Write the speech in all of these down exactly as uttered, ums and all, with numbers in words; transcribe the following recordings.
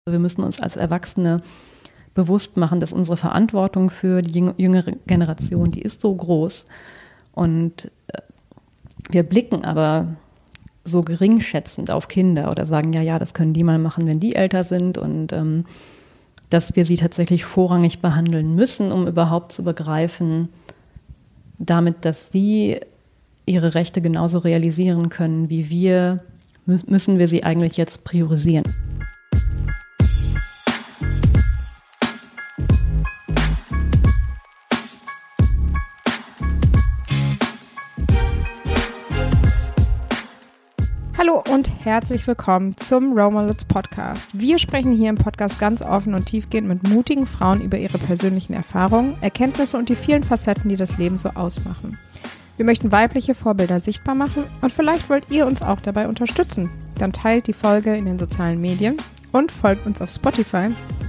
Wir müssen uns als Erwachsene bewusst machen, dass unsere Verantwortung für die jüngere Generation, die ist so groß. Und wir blicken aber so geringschätzend auf Kinder oder sagen, ja, ja, das können die mal machen, wenn die älter sind. Und ähm, dass wir sie tatsächlich vorrangig behandeln müssen, um überhaupt zu begreifen, damit, dass sie ihre Rechte genauso realisieren können wie wir, mü- müssen wir sie eigentlich jetzt priorisieren. Hallo und herzlich willkommen zum Role Models Podcast. Wir sprechen hier im Podcast ganz offen und tiefgehend mit mutigen Frauen über ihre persönlichen Erfahrungen, Erkenntnisse und die vielen Facetten, die das Leben so ausmachen. Wir möchten weibliche Vorbilder sichtbar machen und vielleicht wollt ihr uns auch dabei unterstützen. Dann teilt die Folge in den sozialen Medien und folgt uns auf Spotify,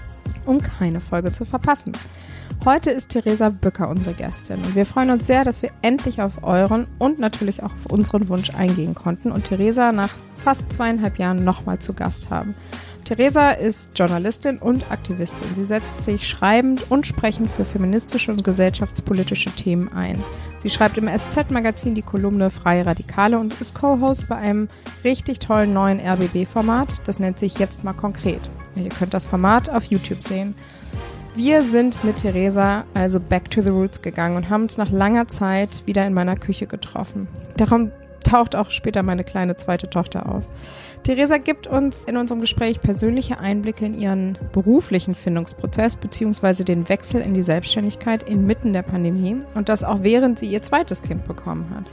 um keine Folge zu verpassen. Heute ist Theresa Bücker unsere Gästin und wir freuen uns sehr, dass wir endlich auf euren und natürlich auch auf unseren Wunsch eingehen konnten und Theresa nach fast zweieinhalb Jahren nochmal zu Gast haben. Theresa ist Journalistin und Aktivistin. Sie setzt sich schreibend und sprechend für feministische und gesellschaftspolitische Themen ein. Sie schreibt im S Z-Magazin die Kolumne Freie Radikale und ist Co-Host bei einem richtig tollen neuen R B B-Format. Das nennt sich Jetzt mal konkret. Ihr könnt das Format auf YouTube sehen. Wir sind mit Theresa also back to the roots gegangen und haben uns nach langer Zeit wieder in meiner Küche getroffen. Darum taucht auch später meine kleine zweite Tochter auf. Theresa gibt uns in unserem Gespräch persönliche Einblicke in ihren beruflichen Findungsprozess bzw. den Wechsel in die Selbstständigkeit inmitten der Pandemie und das auch während sie ihr zweites Kind bekommen hat.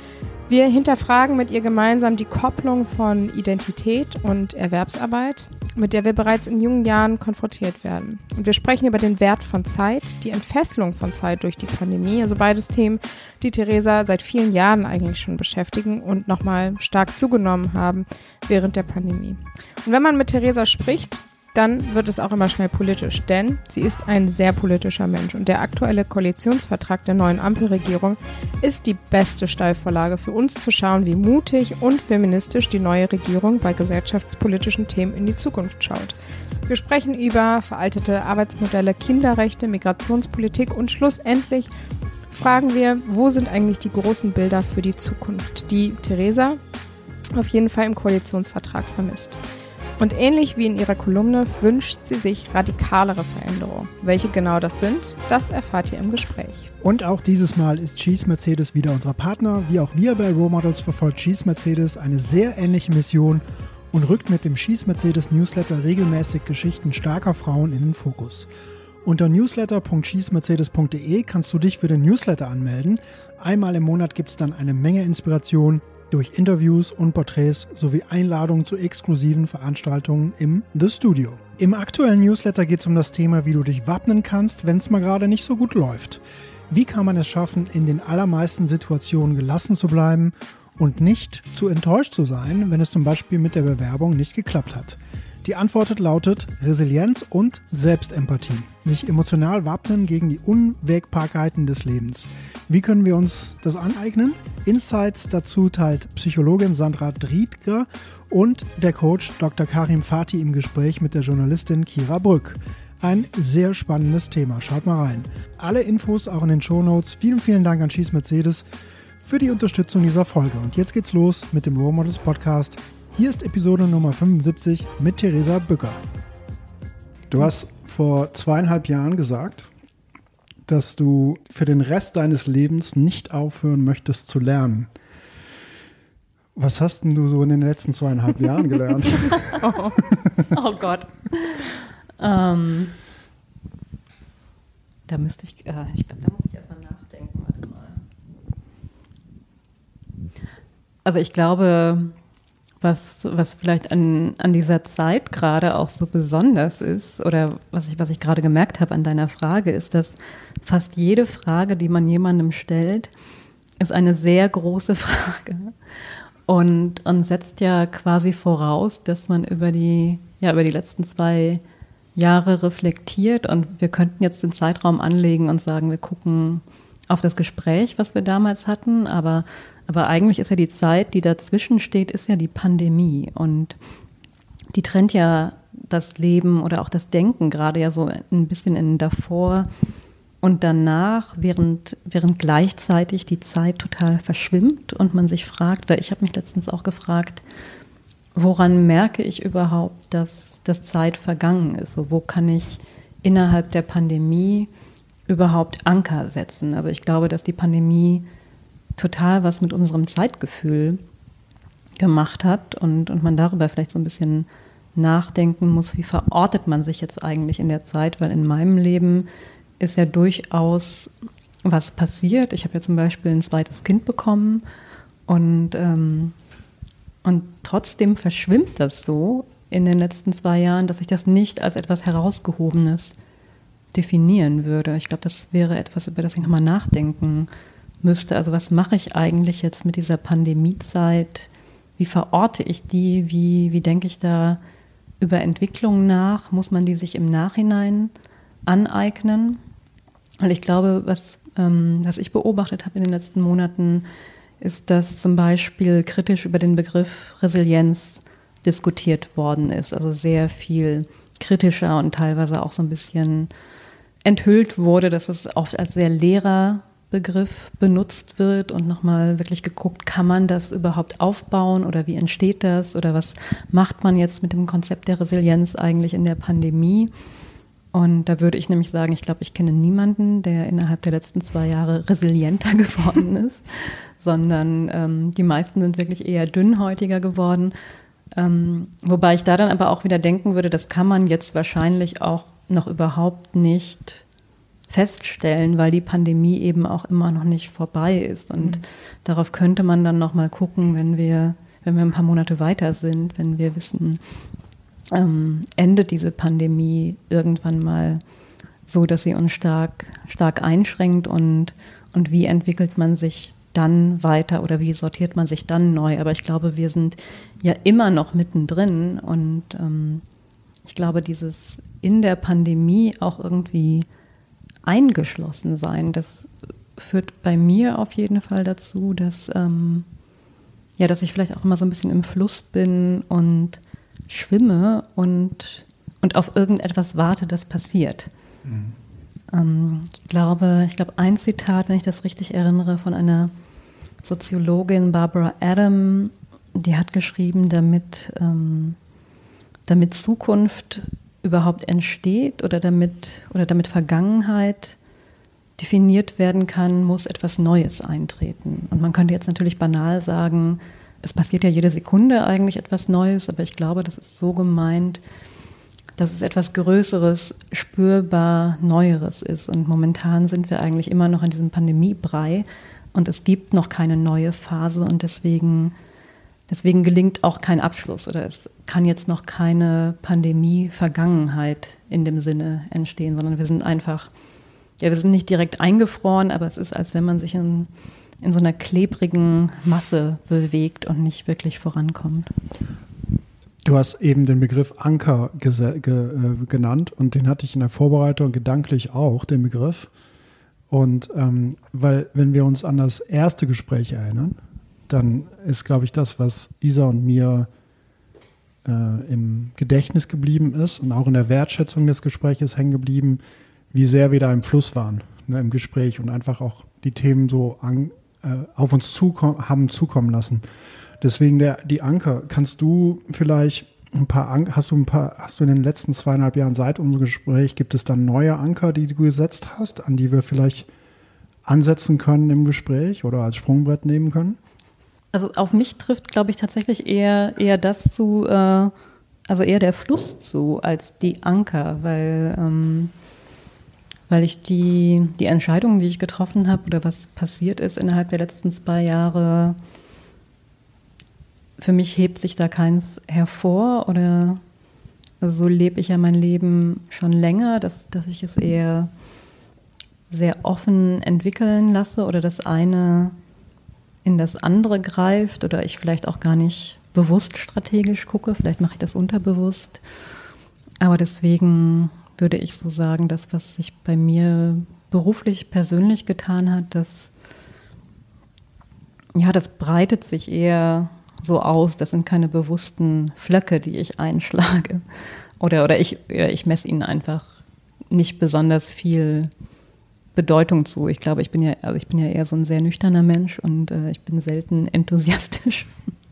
Wir hinterfragen mit ihr gemeinsam die Kopplung von Identität und Erwerbsarbeit, mit der wir bereits in jungen Jahren konfrontiert werden. Und wir sprechen über den Wert von Zeit, die Entfesselung von Zeit durch die Pandemie, also beides Themen, die Theresa seit vielen Jahren eigentlich schon beschäftigen und nochmal stark zugenommen haben während der Pandemie. Und wenn man mit Theresa spricht, dann wird es auch immer schnell politisch, denn sie ist ein sehr politischer Mensch und der aktuelle Koalitionsvertrag der neuen Ampelregierung ist die beste Steilvorlage für uns zu schauen, wie mutig und feministisch die neue Regierung bei gesellschaftspolitischen Themen in die Zukunft schaut. Wir sprechen über veraltete Arbeitsmodelle, Kinderrechte, Migrationspolitik und schlussendlich fragen wir, wo sind eigentlich die großen Bilder für die Zukunft, die Theresa auf jeden Fall im Koalitionsvertrag vermisst. Und ähnlich wie in ihrer Kolumne wünscht sie sich radikalere Veränderungen. Welche genau das sind, das erfahrt ihr im Gespräch. Und auch dieses Mal ist Cheese Mercedes wieder unser Partner. Wie auch wir bei Role Models verfolgt Cheese Mercedes eine sehr ähnliche Mission und rückt mit dem Cheese Mercedes Newsletter regelmäßig Geschichten starker Frauen in den Fokus. Unter newsletter punkt cheese mercedes punkt de kannst du dich für den Newsletter anmelden. Einmal im Monat gibt es dann eine Menge Inspiration durch Interviews und Porträts sowie Einladungen zu exklusiven Veranstaltungen im The Studio. Im aktuellen Newsletter geht es um das Thema, wie du dich wappnen kannst, wenn es mal gerade nicht so gut läuft. Wie kann man es schaffen, in den allermeisten Situationen gelassen zu bleiben und nicht zu enttäuscht zu sein, wenn es zum Beispiel mit der Bewerbung nicht geklappt hat? Die Antwort lautet Resilienz und Selbstempathie. Sich emotional wappnen gegen die Unwägbarkeiten des Lebens. Wie können wir uns das aneignen? Insights dazu teilt Psychologin Sandra Driedger und der Coach Doktor Karim Fati im Gespräch mit der Journalistin Kira Brück. Ein sehr spannendes Thema. Schaut mal rein. Alle Infos auch in den Shownotes. Vielen, vielen Dank an Cheese Mercedes für die Unterstützung dieser Folge. Und jetzt geht's los mit dem Role Models Podcast. Hier ist Episode Nummer fünfundsiebzig mit Theresa Bücker. Du hast vor zweieinhalb Jahren gesagt, dass du für den Rest deines Lebens nicht aufhören möchtest zu lernen. Was hast denn du so in den letzten zweieinhalb Jahren gelernt? oh. oh Gott. ähm, da müsste ich, äh, ich glaube, da muss ich erstmal nachdenken. Warte mal. Also ich glaube, Was, was vielleicht an, an dieser Zeit gerade auch so besonders ist oder was ich, was ich gerade gemerkt habe an deiner Frage, ist, dass fast jede Frage, die man jemandem stellt, ist eine sehr große Frage und, und setzt ja quasi voraus, dass man über die, ja, über die letzten zwei Jahre reflektiert und wir könnten jetzt den Zeitraum anlegen und sagen, wir gucken auf das Gespräch, was wir damals hatten, aber Aber eigentlich ist ja die Zeit, die dazwischen steht, ist ja die Pandemie. Und die trennt ja das Leben oder auch das Denken gerade ja so ein bisschen in davor und danach, während, während gleichzeitig die Zeit total verschwimmt und man sich fragt, oder ich habe mich letztens auch gefragt, woran merke ich überhaupt, dass, dass Zeit vergangen ist? So, wo kann ich innerhalb der Pandemie überhaupt Anker setzen? Also ich glaube, dass die Pandemie total was mit unserem Zeitgefühl gemacht hat und, und man darüber vielleicht so ein bisschen nachdenken muss, wie verortet man sich jetzt eigentlich in der Zeit, weil in meinem Leben ist ja durchaus was passiert. Ich habe ja zum Beispiel ein zweites Kind bekommen und, ähm, und trotzdem verschwimmt das so in den letzten zwei Jahren, dass ich das nicht als etwas Herausgehobenes definieren würde. Ich glaube, das wäre etwas, über das ich nochmal nachdenken müsste. Also was mache ich eigentlich jetzt mit dieser Pandemiezeit? Wie verorte ich die? Wie, wie denke ich da über Entwicklung nach? Muss man die sich im Nachhinein aneignen? Und ich glaube, was, ähm, was ich beobachtet habe in den letzten Monaten, ist, dass zum Beispiel kritisch über den Begriff Resilienz diskutiert worden ist. Also sehr viel kritischer und teilweise auch so ein bisschen enthüllt wurde, dass es oft als sehr leerer Begriff benutzt wird und nochmal wirklich geguckt, kann man das überhaupt aufbauen oder wie entsteht das oder was macht man jetzt mit dem Konzept der Resilienz eigentlich in der Pandemie? Und da würde ich nämlich sagen, ich glaube, ich kenne niemanden, der innerhalb der letzten zwei Jahre resilienter geworden ist, sondern ähm, die meisten sind wirklich eher dünnhäutiger geworden. Ähm, wobei ich da dann aber auch wieder denken würde, das kann man jetzt wahrscheinlich auch noch überhaupt nicht feststellen, weil die Pandemie eben auch immer noch nicht vorbei ist. Und mhm. darauf könnte man dann noch mal gucken, wenn wir, wenn wir ein paar Monate weiter sind, wenn wir wissen, ähm, endet diese Pandemie irgendwann mal so, dass sie uns stark, stark einschränkt und, und wie entwickelt man sich dann weiter oder wie sortiert man sich dann neu. Aber ich glaube, wir sind ja immer noch mittendrin und ähm, ich glaube, dieses in der Pandemie auch irgendwie eingeschlossen sein, das führt bei mir auf jeden Fall dazu, dass, ähm, ja, dass ich vielleicht auch immer so ein bisschen im Fluss bin und schwimme und, und auf irgendetwas warte, das passiert. Mhm. Ähm, ich glaube, ich glaube, ein Zitat, wenn ich das richtig erinnere, von einer Soziologin, Barbara Adam, die hat geschrieben, damit, ähm, damit Zukunft überhaupt entsteht oder damit, oder damit Vergangenheit definiert werden kann, muss etwas Neues eintreten. Und man könnte jetzt natürlich banal sagen, es passiert ja jede Sekunde eigentlich etwas Neues, aber ich glaube, das ist so gemeint, dass es etwas Größeres, spürbar Neueres ist. Und momentan sind wir eigentlich immer noch in diesem Pandemiebrei und es gibt noch keine neue Phase und deswegen, deswegen gelingt auch kein Abschluss oder es kann jetzt noch keine Pandemie-Vergangenheit in dem Sinne entstehen, sondern wir sind einfach, ja, wir sind nicht direkt eingefroren, aber es ist, als wenn man sich in, in so einer klebrigen Masse bewegt und nicht wirklich vorankommt. Du hast eben den Begriff Anker gese- ge- äh, genannt und den hatte ich in der Vorbereitung gedanklich auch, den Begriff. Und ähm, weil, wenn wir uns an das erste Gespräch erinnern, dann ist, glaube ich, das, was Isa und mir äh, im Gedächtnis geblieben ist und auch in der Wertschätzung des Gespräches hängen geblieben, wie sehr wir da im Fluss waren, ne, im Gespräch und einfach auch die Themen so an, äh, auf uns zukom- haben zukommen lassen. Deswegen der, die Anker. Kannst du vielleicht ein paar Anker, hast du ein paar, hast du in den letzten zweieinhalb Jahren seit unserem Gespräch, gibt es dann neue Anker, die du gesetzt hast, an die wir vielleicht ansetzen können im Gespräch oder als Sprungbrett nehmen können? Also auf mich trifft, glaube ich, tatsächlich eher, eher das zu, äh, also eher der Fluss zu, als die Anker, weil, ähm, weil ich die, die Entscheidungen, die ich getroffen habe oder was passiert ist innerhalb der letzten zwei Jahre, für mich hebt sich da keins hervor oder also so lebe ich ja mein Leben schon länger, dass, dass ich es eher sehr offen entwickeln lasse oder das eine in das andere greift oder ich vielleicht auch gar nicht bewusst strategisch gucke, vielleicht mache ich das unterbewusst, aber deswegen würde ich so sagen, das, was sich bei mir beruflich, persönlich getan hat, das, ja, das breitet sich eher so aus, das sind keine bewussten Flöcke, die ich einschlage. oder, oder ich, ich messe ihnen einfach nicht besonders viel Bedeutung zu. Ich glaube, ich bin ja, also ich bin ja eher so ein sehr nüchterner Mensch und äh, ich bin selten enthusiastisch.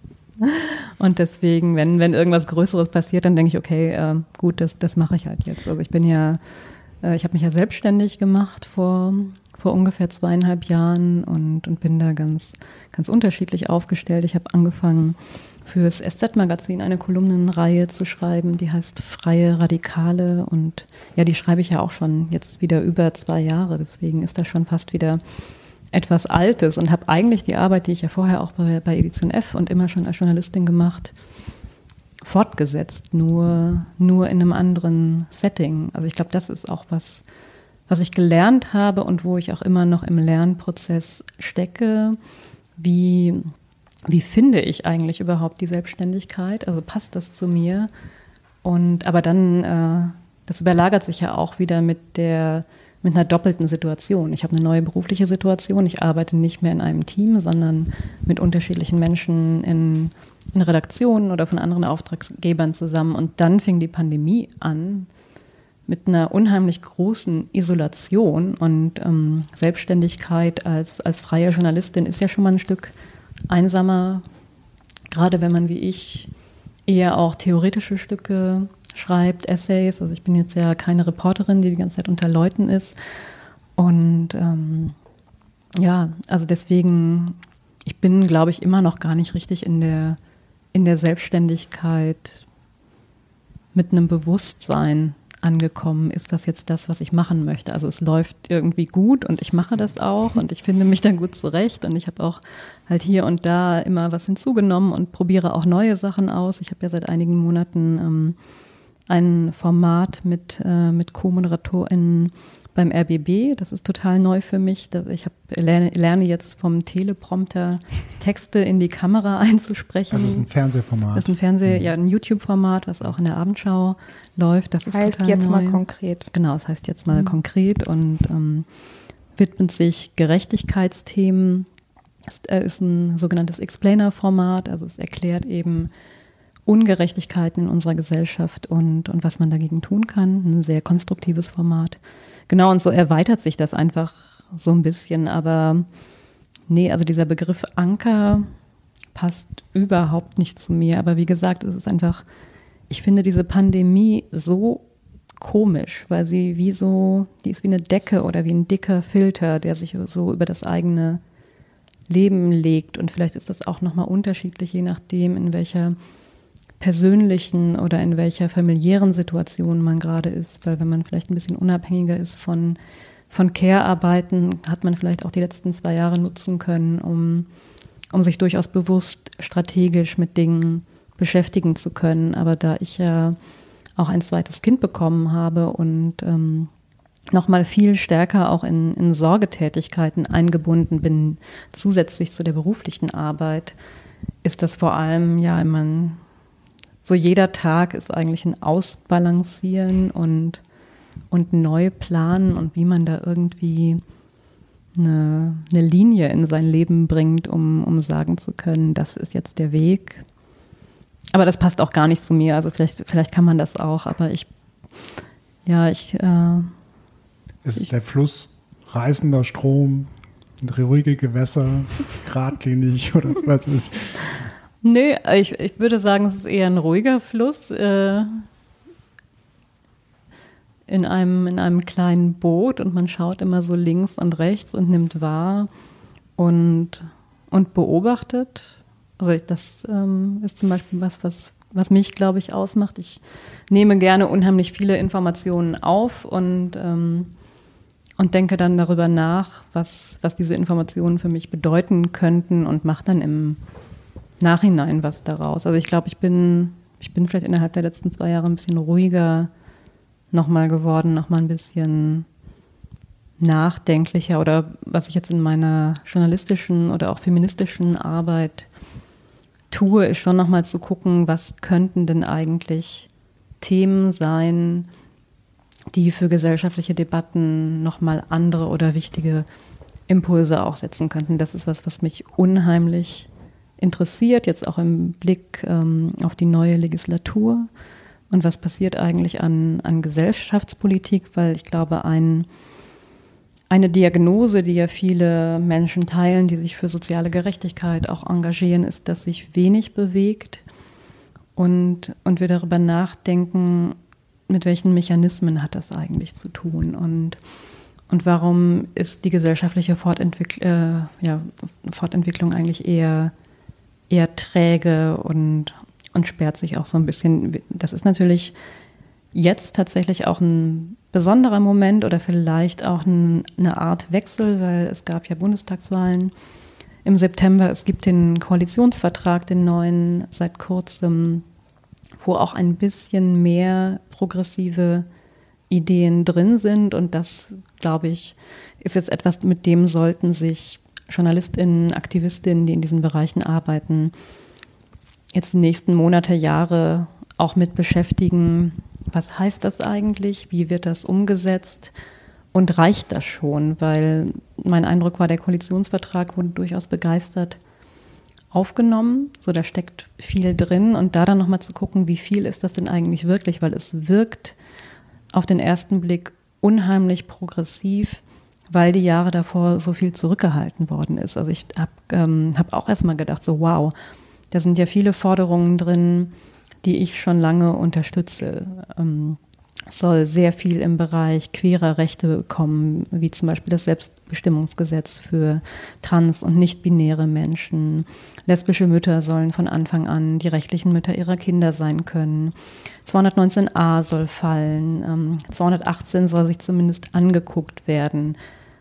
Und deswegen, wenn, wenn irgendwas Größeres passiert, dann denke ich, okay, äh, gut, das, das mache ich halt jetzt. Also ich bin ja, äh, ich habe mich ja selbstständig gemacht vor, vor ungefähr zweieinhalb Jahren und, und bin da ganz, ganz unterschiedlich aufgestellt. Ich habe angefangen, fürs S Z-Magazin eine Kolumnenreihe zu schreiben, die heißt Freie Radikale, und ja, die schreibe ich ja auch schon jetzt wieder über zwei Jahre, deswegen ist das schon fast wieder etwas Altes und habe eigentlich die Arbeit, die ich ja vorher auch bei, bei Edition F und immer schon als Journalistin gemacht, fortgesetzt, nur, nur in einem anderen Setting. Also ich glaube, das ist auch was, was ich gelernt habe und wo ich auch immer noch im Lernprozess stecke, wie Wie finde ich eigentlich überhaupt die Selbstständigkeit? Also passt das zu mir? Und aber dann, äh, das überlagert sich ja auch wieder mit der, mit einer doppelten Situation. Ich habe eine neue berufliche Situation. Ich arbeite nicht mehr in einem Team, sondern mit unterschiedlichen Menschen in, in Redaktionen oder von anderen Auftraggebern zusammen. Und dann fing die Pandemie an mit einer unheimlich großen Isolation. Und ähm, Selbstständigkeit als, als freie Journalistin ist ja schon mal ein Stück einsamer, gerade wenn man wie ich eher auch theoretische Stücke schreibt, Essays. Also ich bin jetzt ja keine Reporterin, die die ganze Zeit unter Leuten ist. Und ähm, ja, also deswegen, ich bin, glaube ich, immer noch gar nicht richtig in der, in der Selbstständigkeit mit einem Bewusstsein angekommen, ist das jetzt das, was ich machen möchte. Also es läuft irgendwie gut und ich mache das auch und ich finde mich dann gut zurecht und ich habe auch halt hier und da immer was hinzugenommen und probiere auch neue Sachen aus. Ich habe ja seit einigen Monaten ähm, ein Format mit, äh, mit Co-ModeratorInnen beim R B B. Das ist total neu für mich. Ich hab, lerne, lerne jetzt vom Teleprompter Texte in die Kamera einzusprechen. Das ist ein Fernsehformat. Das ist ein Fernseh, mhm. ja, ein YouTube-Format, was auch in der Abendschau läuft. Das ist heißt total jetzt neu. mal konkret. Genau, das heißt jetzt mal mhm. konkret und ähm, widmet sich Gerechtigkeitsthemen. Es äh, ist ein sogenanntes Explainer-Format, also es erklärt eben Ungerechtigkeiten in unserer Gesellschaft und, und was man dagegen tun kann. Ein sehr konstruktives Format. Genau, und so erweitert sich das einfach so ein bisschen. Aber nee, also dieser Begriff Anker passt überhaupt nicht zu mir. Aber wie gesagt, es ist einfach, ich finde diese Pandemie so komisch, weil sie wie so, die ist wie eine Decke oder wie ein dicker Filter, der sich so über das eigene Leben legt. Und vielleicht ist das auch nochmal unterschiedlich, je nachdem, in welcher persönlichen oder in welcher familiären Situation man gerade ist, weil wenn man vielleicht ein bisschen unabhängiger ist von, von Care-Arbeiten, hat man vielleicht auch die letzten zwei Jahre nutzen können, um, um sich durchaus bewusst strategisch mit Dingen beschäftigen zu können. Aber da ich ja auch ein zweites Kind bekommen habe und ähm, nochmal viel stärker auch in, in Sorgetätigkeiten eingebunden bin, zusätzlich zu der beruflichen Arbeit, ist das vor allem, ja, man so jeder Tag ist eigentlich ein Ausbalancieren und, und neu planen und wie man da irgendwie eine, eine Linie in sein Leben bringt, um, um sagen zu können, das ist jetzt der Weg. Aber das passt auch gar nicht zu mir. Also vielleicht, vielleicht kann man das auch, aber ich, ja, ich... Äh, ist ich, der Fluss reißender Strom, ruhige Gewässer, geradlinig oder was ist... Nö, ich, ich würde sagen, es ist eher ein ruhiger Fluss äh, in einem, in einem kleinen Boot und man schaut immer so links und rechts und nimmt wahr und, und beobachtet. Also das ähm, ist zum Beispiel was, was, was mich, glaube ich, ausmacht. Ich nehme gerne unheimlich viele Informationen auf und, ähm, und denke dann darüber nach, was, was diese Informationen für mich bedeuten könnten und mache dann im Nachhinein was daraus. Also ich glaube, ich bin, ich bin vielleicht innerhalb der letzten zwei Jahre ein bisschen ruhiger nochmal geworden, nochmal ein bisschen nachdenklicher oder was ich jetzt in meiner journalistischen oder auch feministischen Arbeit tue, ist schon nochmal zu gucken, was könnten denn eigentlich Themen sein, die für gesellschaftliche Debatten nochmal andere oder wichtige Impulse auch setzen könnten. Das ist was, was mich unheimlich interessiert, jetzt auch im Blick ähm, auf die neue Legislatur. und was passiert eigentlich an, an Gesellschaftspolitik, weil ich glaube, ein, eine Diagnose, die ja viele Menschen teilen, die sich für soziale Gerechtigkeit auch engagieren, ist, dass sich wenig bewegt und, und wir darüber nachdenken, mit welchen Mechanismen hat das eigentlich zu tun und, und warum ist die gesellschaftliche Fortentwickl- äh, ja, Fortentwicklung eigentlich eher, eher träge und, und sperrt sich auch so ein bisschen. Das ist natürlich jetzt tatsächlich auch ein besonderer Moment oder vielleicht auch ein, eine Art Wechsel, weil es gab ja Bundestagswahlen im September. Es gibt den Koalitionsvertrag, den neuen, seit kurzem, wo auch ein bisschen mehr progressive Ideen drin sind. Und das, glaube ich, ist jetzt etwas, mit dem sollten sich JournalistInnen, AktivistInnen, die in diesen Bereichen arbeiten, jetzt die nächsten Monate, Jahre auch mit beschäftigen. Was heißt das eigentlich? Wie wird das umgesetzt? Und reicht das schon? Weil mein Eindruck war, der Koalitionsvertrag wurde durchaus begeistert aufgenommen. So, da steckt viel drin. Und da dann nochmal zu gucken, wie viel ist das denn eigentlich wirklich? Weil es wirkt auf den ersten Blick unheimlich progressiv, weil die Jahre davor so viel zurückgehalten worden ist. Also ich habe ähm, hab auch erstmal gedacht, so wow, da sind ja viele Forderungen drin, die ich schon lange unterstütze. Ähm, es soll sehr viel im Bereich queerer Rechte kommen, wie zum Beispiel das Selbstbestimmungsgesetz für trans- und nicht-binäre Menschen. Lesbische Mütter sollen von Anfang an die rechtlichen Mütter ihrer Kinder sein können. zweihundertneunzehn a soll fallen. Ähm, zweihundertachtzehn soll sich zumindest angeguckt werden.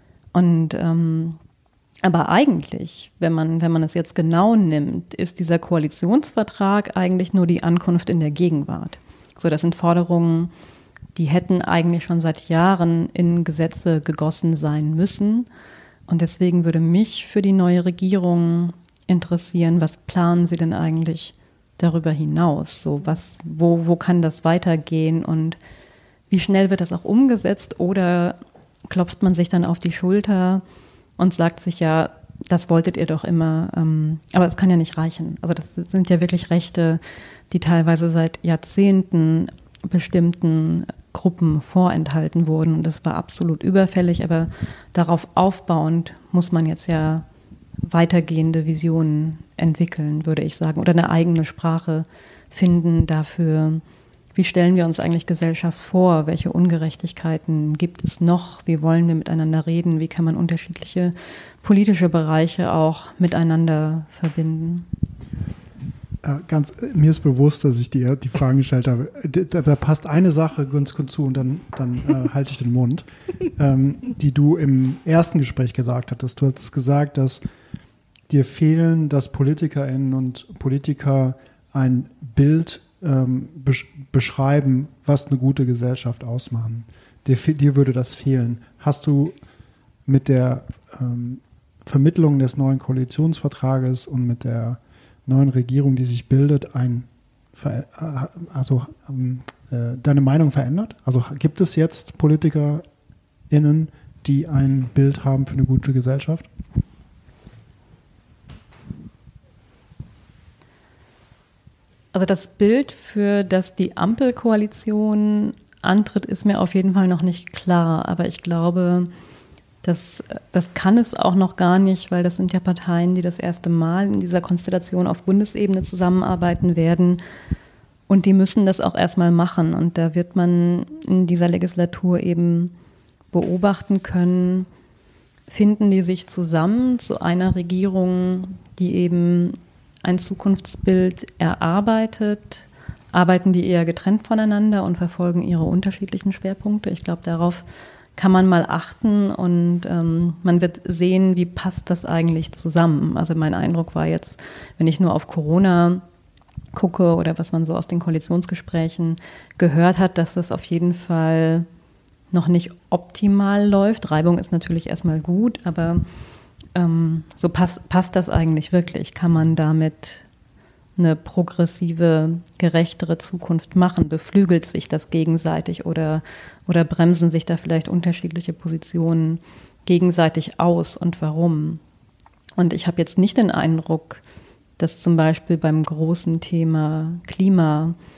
Und ähm, aber eigentlich, wenn man, wenn man es jetzt genau nimmt, ist dieser Koalitionsvertrag eigentlich nur die Ankunft in der Gegenwart. So, das sind Forderungen, die hätten eigentlich schon seit Jahren in Gesetze gegossen sein müssen. Und deswegen würde mich für die neue Regierung interessieren, was planen Sie denn eigentlich darüber hinaus? So, was, wo, wo kann das weitergehen und wie schnell wird das auch umgesetzt? Oder klopft man sich dann auf die Schulter und sagt sich, ja, das wolltet ihr doch immer, ähm, aber es kann ja nicht reichen. Also das sind ja wirklich Rechte, die teilweise seit Jahrzehnten bestimmten Gruppen vorenthalten wurden und das war absolut überfällig, aber darauf aufbauend muss man jetzt ja weitergehende Visionen entwickeln, würde ich sagen, oder eine eigene Sprache finden dafür, wie stellen wir uns eigentlich Gesellschaft vor, welche Ungerechtigkeiten gibt es noch, wie wollen wir miteinander reden, wie kann man unterschiedliche politische Bereiche auch miteinander verbinden. Äh, ganz, mir ist bewusst, dass ich die, die Fragen gestellt habe. Da, da passt eine Sache ganz kurz zu und dann, dann äh, halte ich den Mund, ähm, die du im ersten Gespräch gesagt hattest. Du hattest gesagt, dass dir fehlen, dass PolitikerInnen und Politiker ein Bild ähm, besch- beschreiben, was eine gute Gesellschaft ausmachen. Dir, dir würde das fehlen. Hast du mit der ähm, Vermittlung des neuen Koalitionsvertrages und mit der neuen Regierung, die sich bildet, ein, also äh, deine Meinung verändert? Also gibt es jetzt PolitikerInnen, die ein Bild haben für eine gute Gesellschaft? Also das Bild, für das die Ampelkoalition antritt, ist mir auf jeden Fall noch nicht klar. Aber ich glaube, Das, das kann es auch noch gar nicht, weil das sind ja Parteien, die das erste Mal in dieser Konstellation auf Bundesebene zusammenarbeiten werden. Und die müssen das auch erstmal machen. Und da wird man in dieser Legislatur eben beobachten können, finden die sich zusammen zu einer Regierung, die eben ein Zukunftsbild erarbeitet, arbeiten die eher getrennt voneinander und verfolgen ihre unterschiedlichen Schwerpunkte. Ich glaube, darauf kann man mal achten und ähm, man wird sehen, wie passt das eigentlich zusammen. Also mein Eindruck war jetzt, wenn ich nur auf Corona gucke oder was man so aus den Koalitionsgesprächen gehört hat, dass das auf jeden Fall noch nicht optimal läuft. Reibung ist natürlich erstmal gut, aber ähm, so passt, passt das eigentlich wirklich? Kann man damit eine progressive, gerechtere Zukunft machen? Beflügelt sich das gegenseitig oder, oder bremsen sich da vielleicht unterschiedliche Positionen gegenseitig aus und warum? Und ich habe jetzt nicht den Eindruck, dass zum Beispiel beim großen Thema Klima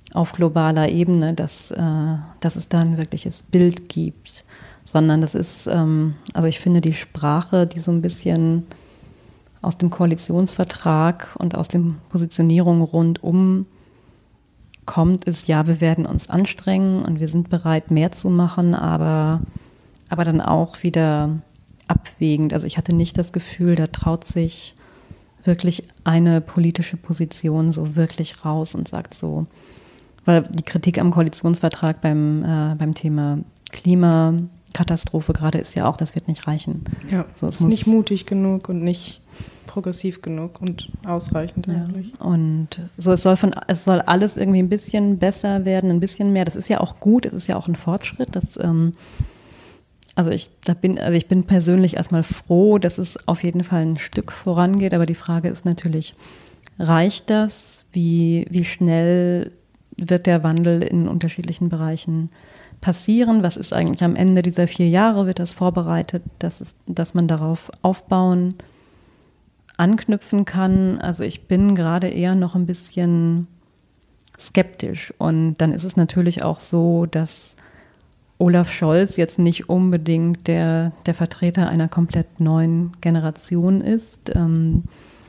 auf globaler Ebene, dass, äh, dass es da ein wirkliches Bild gibt, sondern das ist, ähm, also ich finde die Sprache, die so ein bisschen aus dem Koalitionsvertrag und aus den Positionierungen rundum kommt, ist, ja, wir werden uns anstrengen und wir sind bereit, mehr zu machen, aber, aber dann auch wieder abwägend. Also ich hatte nicht das Gefühl, da traut sich wirklich eine politische Position so wirklich raus und sagt so, weil die Kritik am Koalitionsvertrag beim, äh, beim Thema Klimakatastrophe gerade ist ja auch, das wird nicht reichen. Ja, so, es ist muss nicht mutig genug und nicht progressiv genug und ausreichend ja. eigentlich. Und so, es soll von, es soll alles irgendwie ein bisschen besser werden, ein bisschen mehr. Das ist ja auch gut, es ist ja auch ein Fortschritt. Das, ähm, also ich, da bin, also ich bin persönlich erstmal froh, dass es auf jeden Fall ein Stück vorangeht. Aber die Frage ist natürlich, reicht das? Wie, wie schnell wird der Wandel in unterschiedlichen Bereichen passieren? Was ist eigentlich am Ende dieser vier Jahre? Wird das vorbereitet, dass, es, dass man darauf aufbauen, anknüpfen kann? Also ich bin gerade eher noch ein bisschen skeptisch. Und dann ist es natürlich auch so, dass Olaf Scholz jetzt nicht unbedingt der, der Vertreter einer komplett neuen Generation ist. Ähm,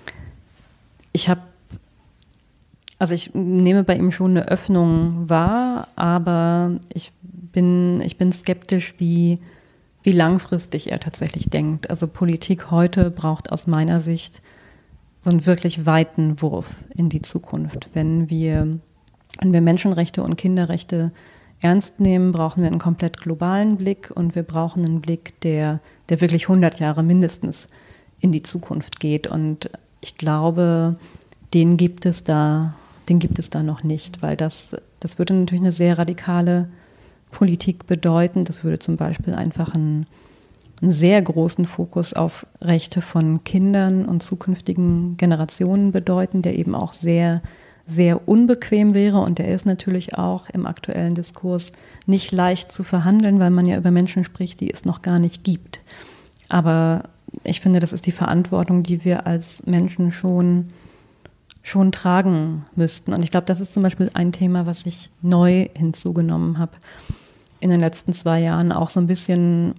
ich habe Also ich nehme bei ihm schon eine Öffnung wahr, aber ich bin, ich bin skeptisch, wie, wie langfristig er tatsächlich denkt. Also Politik heute braucht aus meiner Sicht so einen wirklich weiten Wurf in die Zukunft. Wenn wir, wenn wir Menschenrechte und Kinderrechte ernst nehmen, brauchen wir einen komplett globalen Blick und wir brauchen einen Blick, der, der wirklich hundert Jahre mindestens in die Zukunft geht. Und ich glaube, den gibt es da Den gibt es da noch nicht, weil das, das würde natürlich eine sehr radikale Politik bedeuten. Das würde zum Beispiel einfach einen, einen sehr großen Fokus auf Rechte von Kindern und zukünftigen Generationen bedeuten, der eben auch sehr, sehr unbequem wäre. Und der ist natürlich auch im aktuellen Diskurs nicht leicht zu verhandeln, weil man ja über Menschen spricht, die es noch gar nicht gibt. Aber ich finde, das ist die Verantwortung, die wir als Menschen schon schon tragen müssten. Und ich glaube, das ist zum Beispiel ein Thema, was ich neu hinzugenommen habe in den letzten zwei Jahren, auch so ein bisschen,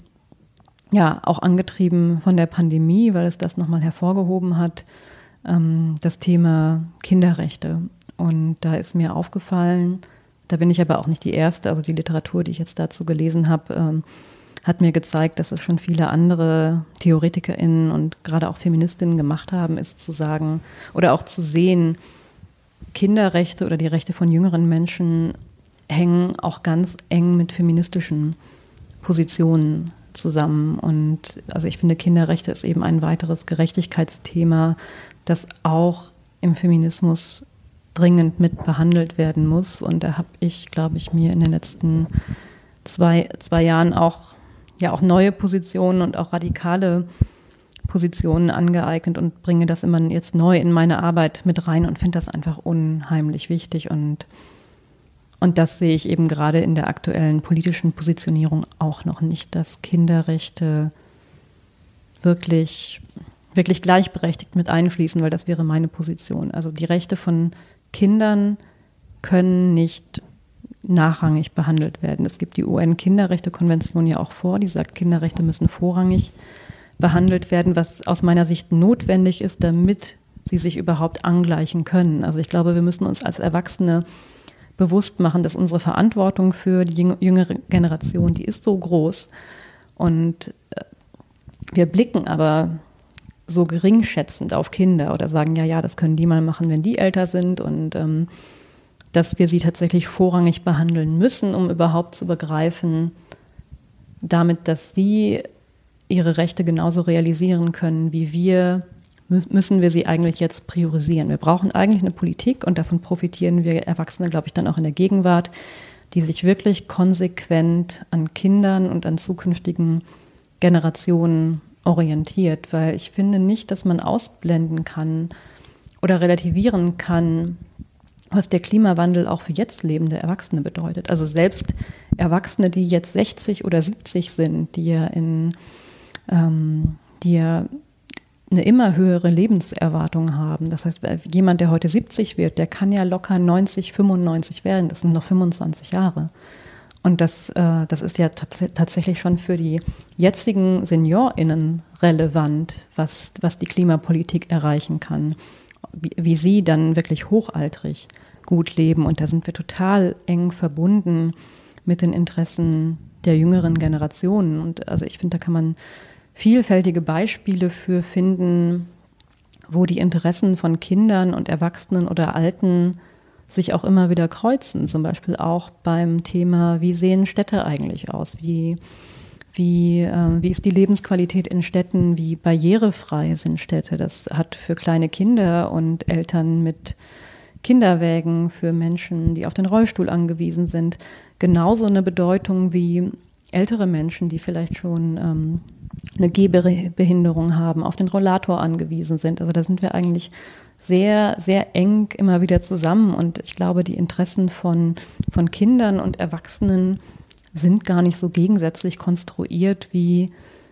ja, auch angetrieben von der Pandemie, weil es das nochmal hervorgehoben hat, ähm, das Thema Kinderrechte. Und da ist mir aufgefallen, da bin ich aber auch nicht die Erste, also die Literatur, die ich jetzt dazu gelesen habe, ähm, hat mir gezeigt, dass es schon viele andere TheoretikerInnen und gerade auch Feministinnen gemacht haben, ist zu sagen oder auch zu sehen, Kinderrechte oder die Rechte von jüngeren Menschen hängen auch ganz eng mit feministischen Positionen zusammen. Und also ich finde, Kinderrechte ist eben ein weiteres Gerechtigkeitsthema, das auch im Feminismus dringend mit behandelt werden muss. Und da habe ich, glaube ich, mir in den letzten zwei, zwei Jahren auch ja auch neue Positionen und auch radikale Positionen angeeignet und bringe das immer jetzt neu in meine Arbeit mit rein und finde das einfach unheimlich wichtig. Und, und das sehe ich eben gerade in der aktuellen politischen Positionierung auch noch nicht, dass Kinderrechte wirklich, wirklich gleichberechtigt mit einfließen, weil das wäre meine Position. Also die Rechte von Kindern können nicht nachrangig behandelt werden. Es gibt die U N-Kinderrechte-Konvention ja auch vor, die sagt, Kinderrechte müssen vorrangig behandelt werden, was aus meiner Sicht notwendig ist, damit sie sich überhaupt angleichen können. Also ich glaube, wir müssen uns als Erwachsene bewusst machen, dass unsere Verantwortung für die jüngere Generation, die ist so groß. Und wir blicken aber so geringschätzend auf Kinder oder sagen, ja, ja, das können die mal machen, wenn die älter sind und ähm, dass wir sie tatsächlich vorrangig behandeln müssen, um überhaupt zu begreifen, damit, dass sie ihre Rechte genauso realisieren können wie wir, müssen wir sie eigentlich jetzt priorisieren. Wir brauchen eigentlich eine Politik und davon profitieren wir Erwachsene, glaube ich, dann auch in der Gegenwart, die sich wirklich konsequent an Kindern und an zukünftigen Generationen orientiert, weil ich finde nicht, dass man ausblenden kann oder relativieren kann, was der Klimawandel auch für jetzt lebende Erwachsene bedeutet. Also selbst Erwachsene, die jetzt sechzig oder siebzig sind, die ja in, ähm, die ja eine immer höhere Lebenserwartung haben. Das heißt, jemand, der heute siebzig wird, der kann ja locker neunzig, fünfundneunzig werden. Das sind noch fünfundzwanzig Jahre. Und das, äh, das ist ja tats- tatsächlich schon für die jetzigen SeniorInnen relevant, was, was die Klimapolitik erreichen kann. Wie, wie sie dann wirklich hochaltrig gut leben. Und da sind wir total eng verbunden mit den Interessen der jüngeren Generationen. Und also ich finde, da kann man vielfältige Beispiele für finden, wo die Interessen von Kindern und Erwachsenen oder Alten sich auch immer wieder kreuzen. Zum Beispiel auch beim Thema, wie sehen Städte eigentlich aus? Wie, wie, äh, wie ist die Lebensqualität in Städten? Wie barrierefrei sind Städte? Das hat für kleine Kinder und Eltern mit Kinderwägen, für Menschen, die auf den Rollstuhl angewiesen sind, genauso eine Bedeutung wie ältere Menschen, die vielleicht schon ähm, eine Gehbehinderung haben, auf den Rollator angewiesen sind. Also da sind wir eigentlich sehr, sehr eng immer wieder zusammen. Und ich glaube, die Interessen von, von Kindern und Erwachsenen sind gar nicht so gegensätzlich konstruiert, wie,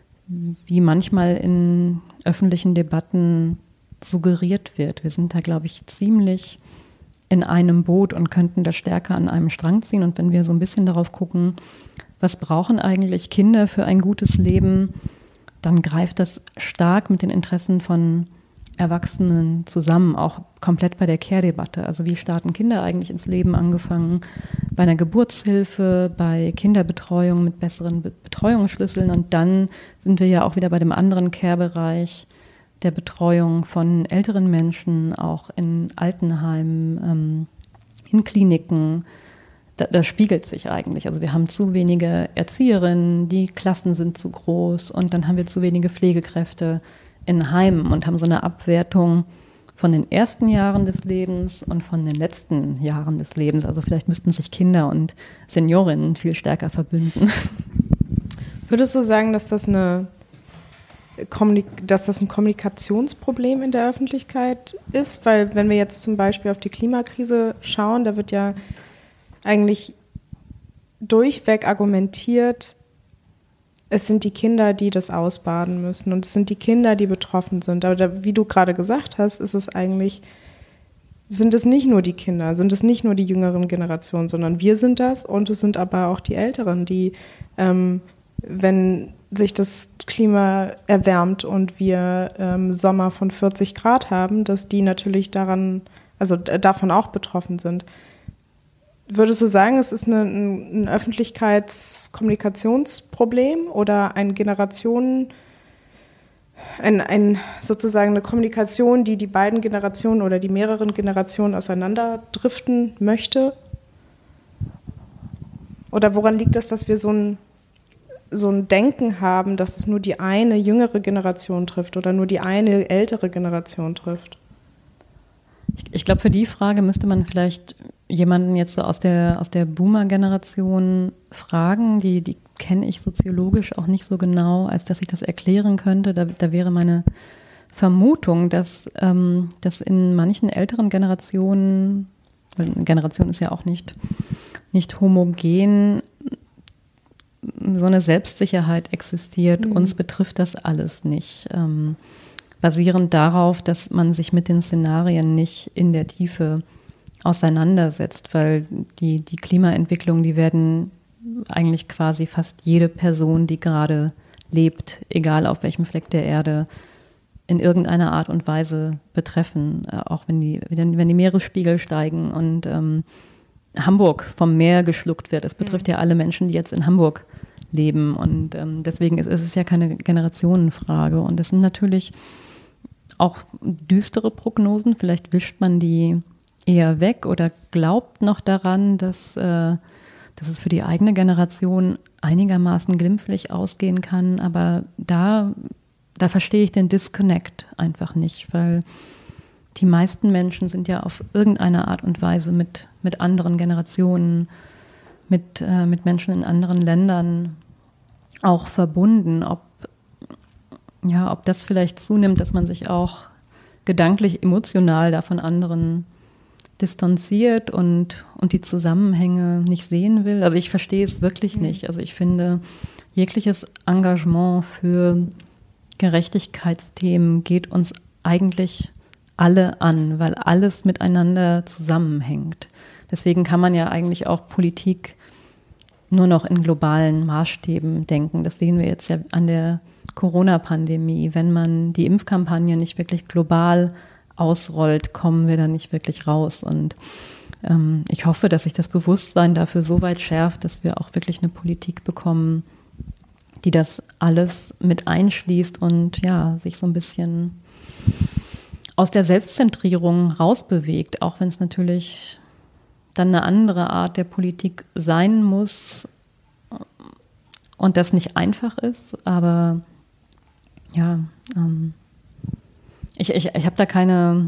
wie manchmal in öffentlichen Debatten suggeriert wird. Wir sind da, glaube ich, ziemlich in einem Boot und könnten da stärker an einem Strang ziehen. Und wenn wir so ein bisschen darauf gucken, was brauchen eigentlich Kinder für ein gutes Leben, dann greift das stark mit den Interessen von Erwachsenen zusammen, auch komplett bei der Care-Debatte. Also wie starten Kinder eigentlich ins Leben, angefangen bei einer Geburtshilfe, bei Kinderbetreuung mit besseren Be- Betreuungsschlüsseln. Und dann sind wir ja auch wieder bei dem anderen Care-Bereich der Betreuung von älteren Menschen, auch in Altenheimen, ähm, in Kliniken. Das spiegelt sich eigentlich. Also wir haben zu wenige Erzieherinnen, die Klassen sind zu groß und dann haben wir zu wenige Pflegekräfte in Heimen und haben so eine Abwertung von den ersten Jahren des Lebens und von den letzten Jahren des Lebens. Also vielleicht müssten sich Kinder und Seniorinnen viel stärker verbünden. Würdest du sagen, dass das eine Kommunik- dass das ein Kommunikationsproblem in der Öffentlichkeit ist? Weil wenn wir jetzt zum Beispiel auf die Klimakrise schauen, da wird ja eigentlich durchweg argumentiert, es sind die Kinder, die das ausbaden müssen und es sind die Kinder, die betroffen sind. Aber da, wie du gerade gesagt hast, ist es eigentlich, sind es nicht nur die Kinder, sind es nicht nur die jüngeren Generationen, sondern wir sind das und es sind aber auch die Älteren, die, ähm, wenn sich das Klima erwärmt und wir ähm, Sommer von vierzig Grad haben, dass die natürlich daran, also äh, davon auch betroffen sind. Würdest du sagen, es ist eine, ein, ein Öffentlichkeitskommunikationsproblem oder ein Generationen, ein, ein, sozusagen eine Kommunikation, die die beiden Generationen oder die mehreren Generationen auseinanderdriften möchte? Oder woran liegt das, dass wir so ein, so ein Denken haben, dass es nur die eine jüngere Generation trifft oder nur die eine ältere Generation trifft? Ich, ich glaube, für die Frage müsste man vielleicht jemanden jetzt so aus der, aus der Boomer-Generation fragen. Die, die kenne ich soziologisch auch nicht so genau, als dass ich das erklären könnte. Da, da wäre meine Vermutung, dass, ähm, dass in manchen älteren Generationen, weil eine Generation ist ja auch nicht, nicht homogen, so eine Selbstsicherheit existiert. Mhm. Uns betrifft das alles nicht. Ähm, basierend darauf, dass man sich mit den Szenarien nicht in der Tiefe auseinandersetzt, weil die, die Klimaentwicklung, die werden eigentlich quasi fast jede Person, die gerade lebt, egal auf welchem Fleck der Erde, in irgendeiner Art und Weise betreffen, äh, auch wenn die, wenn die Meeresspiegel steigen und ähm, Hamburg vom Meer geschluckt wird. Es betrifft ja. ja alle Menschen, die jetzt in Hamburg leben und ähm, deswegen ist, ist es ja keine Generationenfrage und das sind natürlich auch düstere Prognosen. Vielleicht wischt man die eher weg oder glaubt noch daran, dass, äh, dass es für die eigene Generation einigermaßen glimpflich ausgehen kann. Aber da, da verstehe ich den Disconnect einfach nicht, weil die meisten Menschen sind ja auf irgendeine Art und Weise mit, mit anderen Generationen, mit, äh, mit Menschen in anderen Ländern auch verbunden. Ob, ja, ob das vielleicht zunimmt, dass man sich auch gedanklich, emotional da von anderen distanziert und, und die Zusammenhänge nicht sehen will. Also ich verstehe es wirklich mhm. nicht. Also ich finde, jegliches Engagement für Gerechtigkeitsthemen geht uns eigentlich alle an, weil alles miteinander zusammenhängt. Deswegen kann man ja eigentlich auch Politik nur noch in globalen Maßstäben denken. Das sehen wir jetzt ja an der Corona-Pandemie. Wenn man die Impfkampagne nicht wirklich global ausrollt, kommen wir da nicht wirklich raus. Und ähm, ich hoffe, dass sich das Bewusstsein dafür so weit schärft, dass wir auch wirklich eine Politik bekommen, die das alles mit einschließt und ja, sich so ein bisschen aus der Selbstzentrierung rausbewegt, auch wenn es natürlich dann eine andere Art der Politik sein muss und das nicht einfach ist, aber ja, ähm, ich, ich, ich habe da keine,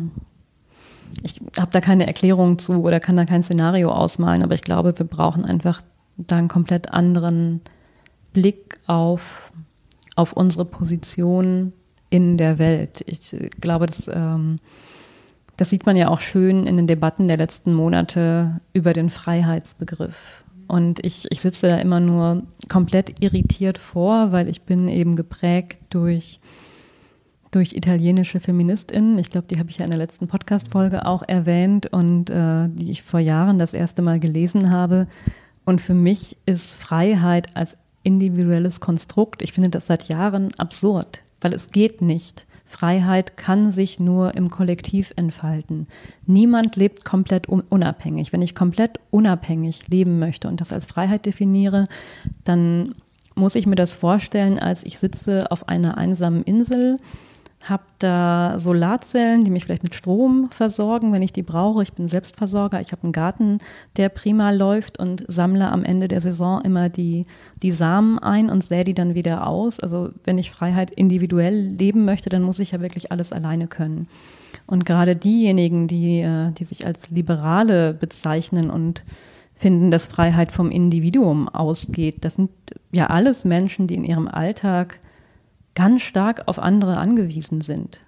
ich habe da keine Erklärung zu oder kann da kein Szenario ausmalen, aber ich glaube, wir brauchen einfach da einen komplett anderen Blick auf, auf unsere Position in der Welt. Ich glaube, das, ähm, das sieht man ja auch schön in den Debatten der letzten Monate über den Freiheitsbegriff. Und ich, ich sitze da immer nur komplett irritiert vor, weil ich bin eben geprägt durch, durch italienische FeministInnen. Ich glaube, die habe ich ja in der letzten Podcast-Folge auch erwähnt und äh, die ich vor Jahren das erste Mal gelesen habe. Und für mich ist Freiheit als individuelles Konstrukt, ich finde das seit Jahren absurd, weil es geht nicht. Freiheit kann sich nur im Kollektiv entfalten. Niemand lebt komplett unabhängig. Wenn ich komplett unabhängig leben möchte und das als Freiheit definiere, dann muss ich mir das vorstellen, als ich sitze auf einer einsamen Insel, habe da Solarzellen, die mich vielleicht mit Strom versorgen, wenn ich die brauche. Ich bin Selbstversorger, ich habe einen Garten, der prima läuft und sammle am Ende der Saison immer die, die Samen ein und sähe die dann wieder aus. Also wenn ich Freiheit individuell leben möchte, dann muss ich ja wirklich alles alleine können. Und gerade diejenigen, die, die sich als Liberale bezeichnen und finden, dass Freiheit vom Individuum ausgeht, das sind ja alles Menschen, die in ihrem Alltag ganz stark auf andere angewiesen sind.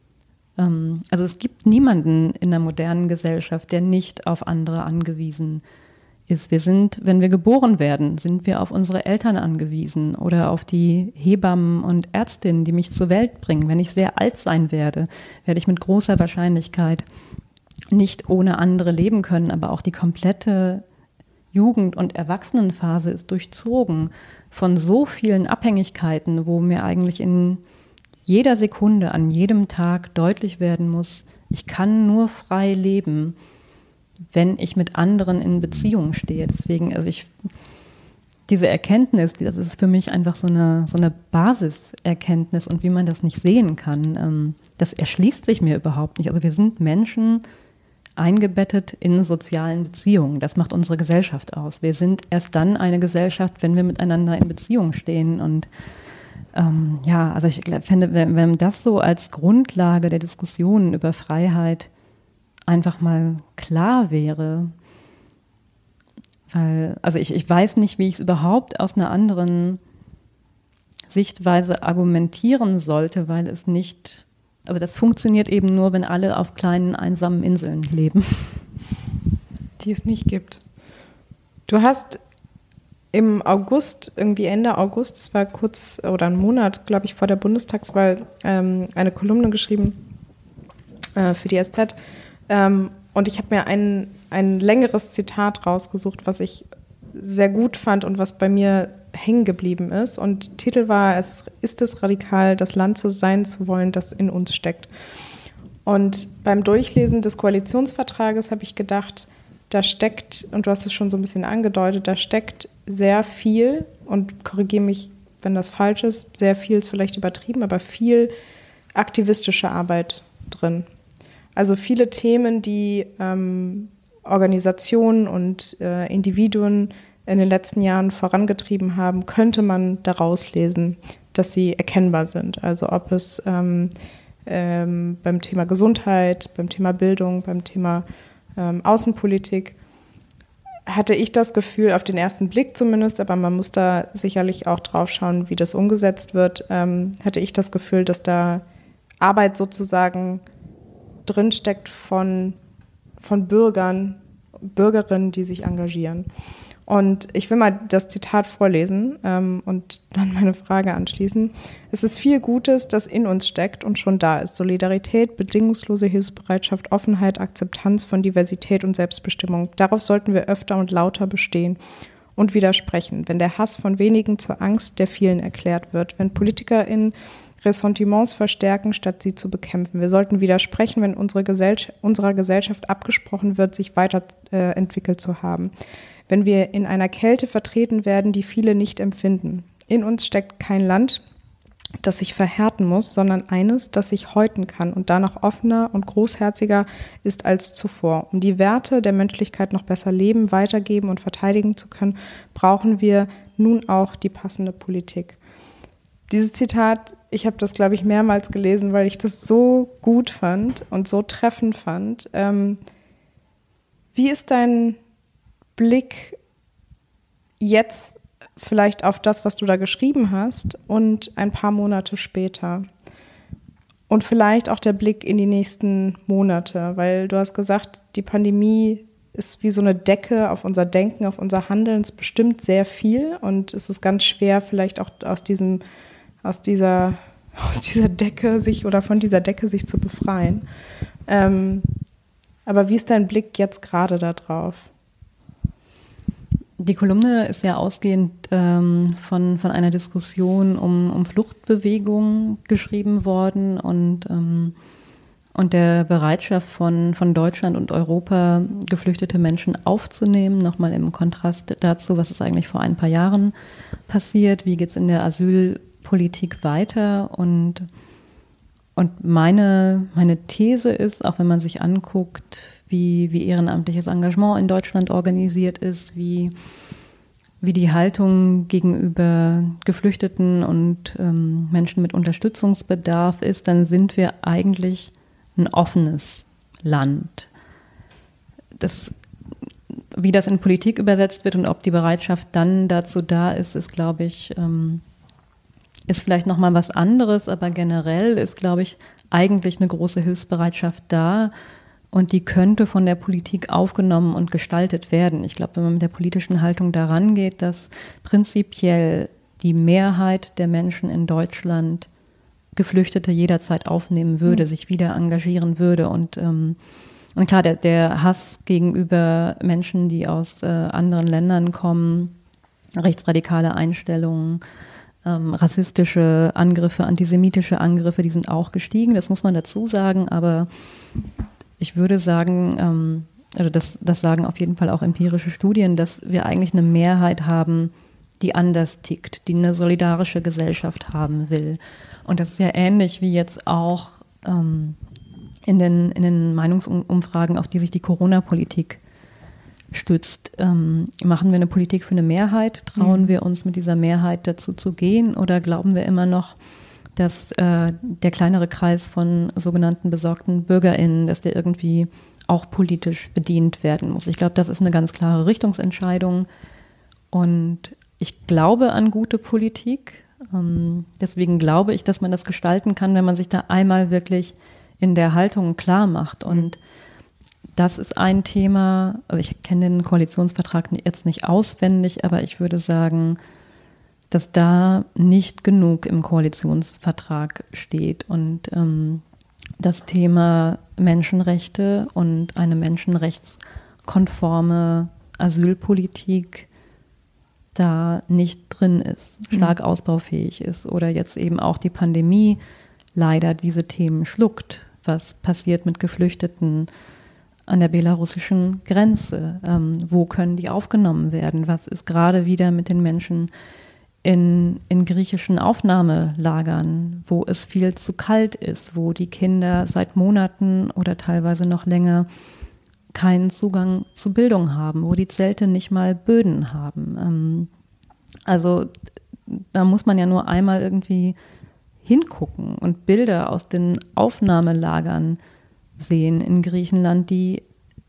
Ähm, also es gibt niemanden in der modernen Gesellschaft, der nicht auf andere angewiesen ist. Wir sind, wenn wir geboren werden, sind wir auf unsere Eltern angewiesen oder auf die Hebammen und Ärztinnen, die mich zur Welt bringen. Wenn ich sehr alt sein werde, werde ich mit großer Wahrscheinlichkeit nicht ohne andere leben können, aber auch die komplette Jugend- und Erwachsenenphase ist durchzogen von so vielen Abhängigkeiten, wo mir eigentlich in jeder Sekunde, an jedem Tag deutlich werden muss, ich kann nur frei leben, wenn ich mit anderen in Beziehung stehe. Deswegen, also ich, diese Erkenntnis, das ist für mich einfach so eine, so eine Basiserkenntnis und wie man das nicht sehen kann, das erschließt sich mir überhaupt nicht. Also wir sind Menschen, eingebettet in sozialen Beziehungen. Das macht unsere Gesellschaft aus. Wir sind erst dann eine Gesellschaft, wenn wir miteinander in Beziehung stehen. Und ähm, ja, also ich finde, wenn, wenn das so als Grundlage der Diskussionen über Freiheit einfach mal klar wäre, weil, also ich, ich weiß nicht, wie ich es überhaupt aus einer anderen Sichtweise argumentieren sollte, weil es nicht Also das funktioniert eben nur, wenn alle auf kleinen, einsamen Inseln leben. Die es nicht gibt. Du hast im August, irgendwie Ende August, es war kurz oder ein Monat, glaube ich, vor der Bundestagswahl, ähm, eine Kolumne geschrieben äh, für die S Z. Ähm, und ich habe mir ein, ein längeres Zitat rausgesucht, was ich sehr gut fand und was bei mir hängen geblieben ist. Und Titel war, es ist, ist es radikal, das Land zu sein zu wollen, das in uns steckt. Und beim Durchlesen des Koalitionsvertrages habe ich gedacht, da steckt, und du hast es schon so ein bisschen angedeutet, da steckt sehr viel, und korrigiere mich, wenn das falsch ist, sehr viel ist vielleicht übertrieben, aber viel aktivistische Arbeit drin. Also viele Themen, die ähm, Organisationen und äh, Individuen in den letzten Jahren vorangetrieben haben, könnte man daraus lesen, dass sie erkennbar sind. Also ob es ähm, ähm, beim Thema Gesundheit, beim Thema Bildung, beim Thema ähm, Außenpolitik, hatte ich das Gefühl, auf den ersten Blick zumindest, aber man muss da sicherlich auch drauf schauen, wie das umgesetzt wird, ähm, hatte ich das Gefühl, dass da Arbeit sozusagen drinsteckt von, von Bürgern, Bürgerinnen, die sich engagieren. Und ich will mal das Zitat vorlesen ähm, und dann meine Frage anschließen. Es ist viel Gutes, das in uns steckt und schon da ist. Solidarität, bedingungslose Hilfsbereitschaft, Offenheit, Akzeptanz von Diversität und Selbstbestimmung. Darauf sollten wir öfter und lauter bestehen und widersprechen, wenn der Hass von wenigen zur Angst der vielen erklärt wird, wenn PolitikerInnen Ressentiments verstärken, statt sie zu bekämpfen. Wir sollten widersprechen, wenn unsere Gesell- unserer Gesellschaft abgesprochen wird, sich weiterentwickelt äh, zu haben. Wenn wir in einer Kälte vertreten werden, die viele nicht empfinden. In uns steckt kein Land, das sich verhärten muss, sondern eines, das sich häuten kann und danach offener und großherziger ist als zuvor. Um die Werte der Menschlichkeit noch besser leben, weitergeben und verteidigen zu können, brauchen wir nun auch die passende Politik. Dieses Zitat, ich habe das, glaube ich, mehrmals gelesen, weil ich das so gut fand und so treffend fand. Ähm, wie ist dein Blick jetzt vielleicht auf das, was du da geschrieben hast und ein paar Monate später? Und vielleicht auch der Blick in die nächsten Monate, weil du hast gesagt, die Pandemie ist wie so eine Decke auf unser Denken, auf unser Handeln. Es bestimmt sehr viel und es ist ganz schwer, vielleicht auch aus diesem, aus dieser, aus dieser Decke sich oder von dieser Decke sich zu befreien. Ähm, aber wie ist dein Blick jetzt gerade da drauf? Die Kolumne ist ja ausgehend ähm, von, von einer Diskussion um, um Fluchtbewegungen geschrieben worden und, ähm, und der Bereitschaft von, von Deutschland und Europa, geflüchtete Menschen aufzunehmen, nochmal im Kontrast dazu, was ist eigentlich vor ein paar Jahren passiert, wie geht es in der Asylpolitik weiter und, und meine, meine These ist, auch wenn man sich anguckt, Wie, wie ehrenamtliches Engagement in Deutschland organisiert ist, wie, wie die Haltung gegenüber Geflüchteten und ähm, Menschen mit Unterstützungsbedarf ist, dann sind wir eigentlich ein offenes Land. Das, wie das in Politik übersetzt wird und ob die Bereitschaft dann dazu da ist, ist, glaube ich, ähm, ist vielleicht nochmal was anderes, aber generell ist, glaube ich, eigentlich eine große Hilfsbereitschaft da. Und die könnte von der Politik aufgenommen und gestaltet werden. Ich glaube, wenn man mit der politischen Haltung daran geht, dass prinzipiell die Mehrheit der Menschen in Deutschland Geflüchtete jederzeit aufnehmen würde, mhm. sich wieder engagieren würde. Und, ähm, und klar, der, der Hass gegenüber Menschen, die aus äh, anderen Ländern kommen, rechtsradikale Einstellungen, ähm, rassistische Angriffe, antisemitische Angriffe, die sind auch gestiegen, das muss man dazu sagen, aber ich würde sagen, ähm, also das, das sagen auf jeden Fall auch empirische Studien, dass wir eigentlich eine Mehrheit haben, die anders tickt, die eine solidarische Gesellschaft haben will. Und das ist ja ähnlich wie jetzt auch ähm, in den, in den Meinungsumfragen, auf die sich die Corona-Politik stützt. Ähm, machen wir eine Politik für eine Mehrheit? Trauen mhm. wir uns mit dieser Mehrheit dazu zu gehen? Oder glauben wir immer noch, dass äh, der kleinere Kreis von sogenannten besorgten BürgerInnen, dass der irgendwie auch politisch bedient werden muss. Ich glaube, das ist eine ganz klare Richtungsentscheidung und ich glaube an gute Politik. Ähm, deswegen glaube ich, dass man das gestalten kann, wenn man sich da einmal wirklich in der Haltung klar macht. Und das ist ein Thema, also ich kenne den Koalitionsvertrag jetzt nicht auswendig, aber ich würde sagen, dass da nicht genug im Koalitionsvertrag steht und ähm, das Thema Menschenrechte und eine menschenrechtskonforme Asylpolitik da nicht drin ist, stark mhm. ausbaufähig ist oder jetzt eben auch die Pandemie leider diese Themen schluckt. Was passiert mit Geflüchteten an der belarussischen Grenze? Ähm, wo können die aufgenommen werden? Was ist gerade wieder mit den Menschen In, in griechischen Aufnahmelagern, wo es viel zu kalt ist, wo die Kinder seit Monaten oder teilweise noch länger keinen Zugang zu Bildung haben, wo die Zelte nicht mal Böden haben. Ähm, also da muss man ja nur einmal irgendwie hingucken und Bilder aus den Aufnahmelagern sehen in Griechenland, die,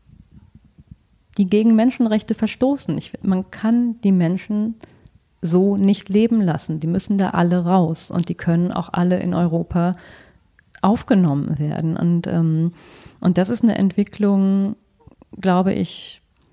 die gegen Menschenrechte verstoßen. Ich, man kann die Menschen so nicht leben lassen. Die müssen da alle raus und die können auch alle in Europa aufgenommen werden. Und, ähm, und das ist eine Entwicklung, glaube ich,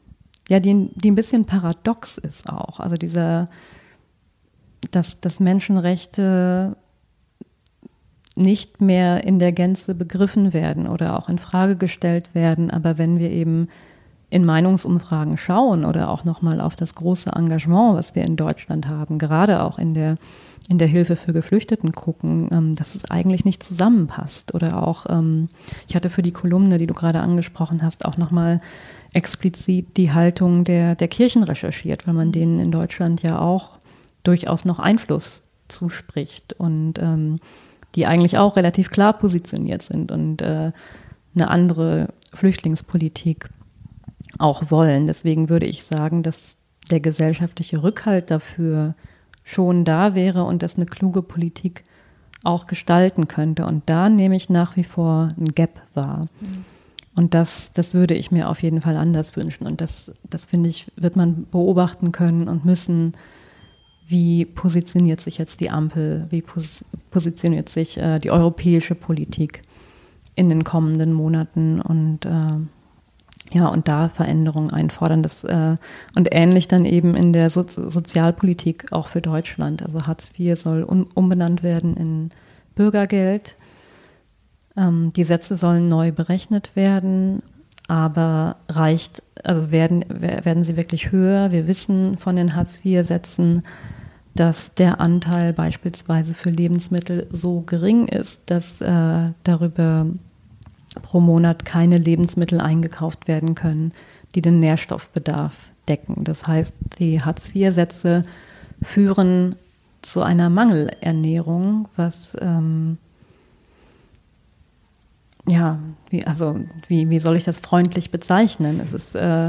ja, die, die ein bisschen paradox ist auch. Also dieser, dass, dass Menschenrechte nicht mehr in der Gänze begriffen werden oder auch in Frage gestellt werden. Aber wenn wir eben in Meinungsumfragen schauen oder auch nochmal auf das große Engagement, was wir in Deutschland haben, gerade auch in der, in der Hilfe für Geflüchteten gucken, ähm, dass es eigentlich nicht zusammenpasst. Oder auch, ähm, ich hatte für die Kolumne, die du gerade angesprochen hast, auch nochmal explizit die Haltung der, der Kirchen recherchiert, weil man denen in Deutschland ja auch durchaus noch Einfluss zuspricht und ähm, die eigentlich auch relativ klar positioniert sind und äh, eine andere Flüchtlingspolitik auch wollen. Deswegen würde ich sagen, dass der gesellschaftliche Rückhalt dafür schon da wäre und dass eine kluge Politik auch gestalten könnte. Und da nehme ich nach wie vor ein Gap wahr. Mhm. Und das, das würde ich mir auf jeden Fall anders wünschen. Und das, das finde ich, wird man beobachten können und müssen, wie positioniert sich jetzt die Ampel, wie pos- positioniert sich äh, die europäische Politik in den kommenden Monaten und äh, ja, und da Veränderungen einfordern. Das, äh, und ähnlich dann eben in der so- Sozialpolitik auch für Deutschland. Also Hartz vier soll um, umbenannt werden in Bürgergeld. Ähm, die Sätze sollen neu berechnet werden, aber reicht, also werden, werden sie wirklich höher? Wir wissen von den Hartz vier Sätzen, dass der Anteil beispielsweise für Lebensmittel so gering ist, dass äh, darüber pro Monat keine Lebensmittel eingekauft werden können, die den Nährstoffbedarf decken. Das heißt, die Hartz vier Sätze führen zu einer Mangelernährung, was ähm, ja, wie, also wie, wie soll ich das freundlich bezeichnen? Es ist, äh,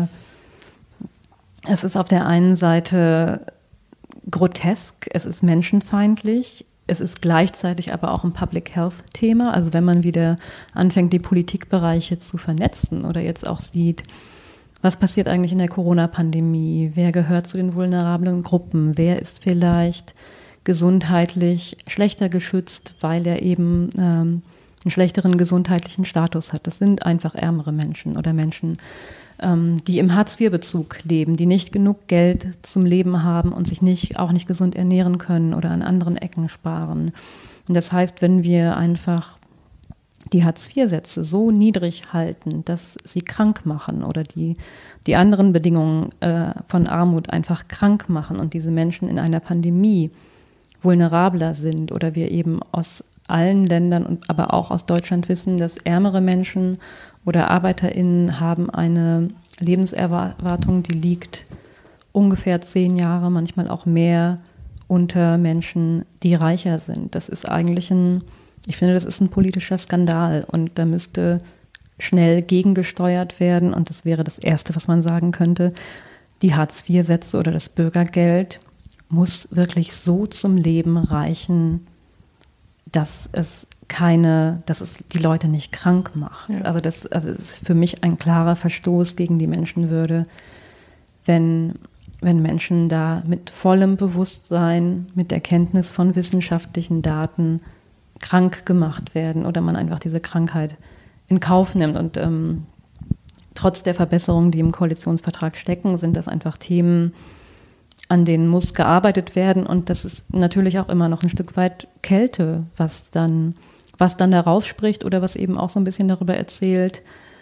es ist auf der einen Seite grotesk, es ist menschenfeindlich, es ist gleichzeitig aber auch ein Public Health Thema. Also wenn man wieder anfängt, die Politikbereiche zu vernetzen oder jetzt auch sieht, was passiert eigentlich in der Corona-Pandemie, wer gehört zu den vulnerablen Gruppen, wer ist vielleicht gesundheitlich schlechter geschützt, weil er eben ähm, einen schlechteren gesundheitlichen Status hat. Das sind einfach ärmere Menschen oder Menschen, ähm, die im Hartz vier Bezug leben, die nicht genug Geld zum Leben haben und sich nicht, auch nicht gesund ernähren können oder an anderen Ecken sparen. Und das heißt, wenn wir einfach die Hartz vier Sätze so niedrig halten, dass sie krank machen oder die, die anderen Bedingungen äh, von Armut einfach krank machen und diese Menschen in einer Pandemie vulnerabler sind oder wir eben aus allen Ländern, und aber auch aus Deutschland wissen, dass ärmere Menschen oder ArbeiterInnen haben eine Lebenserwartung, die liegt ungefähr zehn Jahre, manchmal auch mehr, unter Menschen, die reicher sind. Das ist eigentlich ein, ich finde, das ist ein politischer Skandal und da müsste schnell gegengesteuert werden und das wäre das Erste, was man sagen könnte. Die Hartz vier Sätze oder das Bürgergeld muss wirklich so zum Leben reichen, dass es keine, dass es die Leute nicht krank macht. Ja. Also das, also das ist für mich ein klarer Verstoß gegen die Menschenwürde, wenn, wenn Menschen da mit vollem Bewusstsein, mit der Kenntnis von wissenschaftlichen Daten krank gemacht werden oder man einfach diese Krankheit in Kauf nimmt. Und ähm, trotz der Verbesserungen, die im Koalitionsvertrag stecken, sind das einfach Themen, an denen muss gearbeitet werden und das ist natürlich auch immer noch ein Stück weit Kälte, was dann, was dann da rausspricht oder was eben auch so ein bisschen darüber erzählt,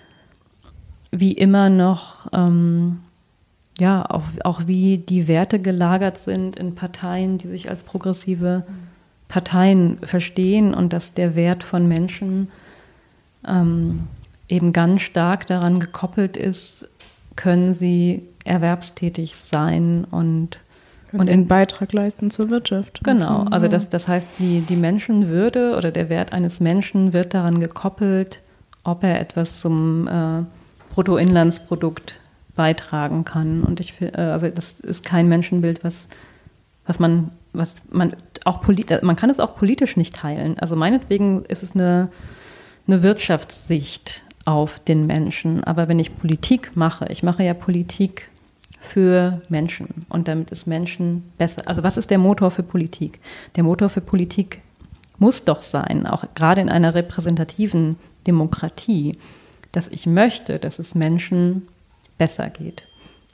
wie immer noch, ähm, ja, auch, auch wie die Werte gelagert sind in Parteien, die sich als progressive Parteien verstehen und dass der Wert von Menschen ähm, eben ganz stark daran gekoppelt ist, können sie erwerbstätig sein und, und, und einen Beitrag leisten zur Wirtschaft. Genau, so, also ja. das, das heißt, die, die Menschenwürde oder der Wert eines Menschen wird daran gekoppelt, ob er etwas zum äh, Bruttoinlandsprodukt beitragen kann. Und ich finde, also das ist kein Menschenbild, was, was man, was man auch polit- man kann es auch politisch nicht teilen. Also meinetwegen ist es eine, eine Wirtschaftssicht auf den Menschen. Aber wenn ich Politik mache, ich mache ja Politik für Menschen und damit es Menschen besser. Also was ist der Motor für Politik? Der Motor für Politik muss doch sein, auch gerade in einer repräsentativen Demokratie, dass ich möchte, dass es Menschen besser geht.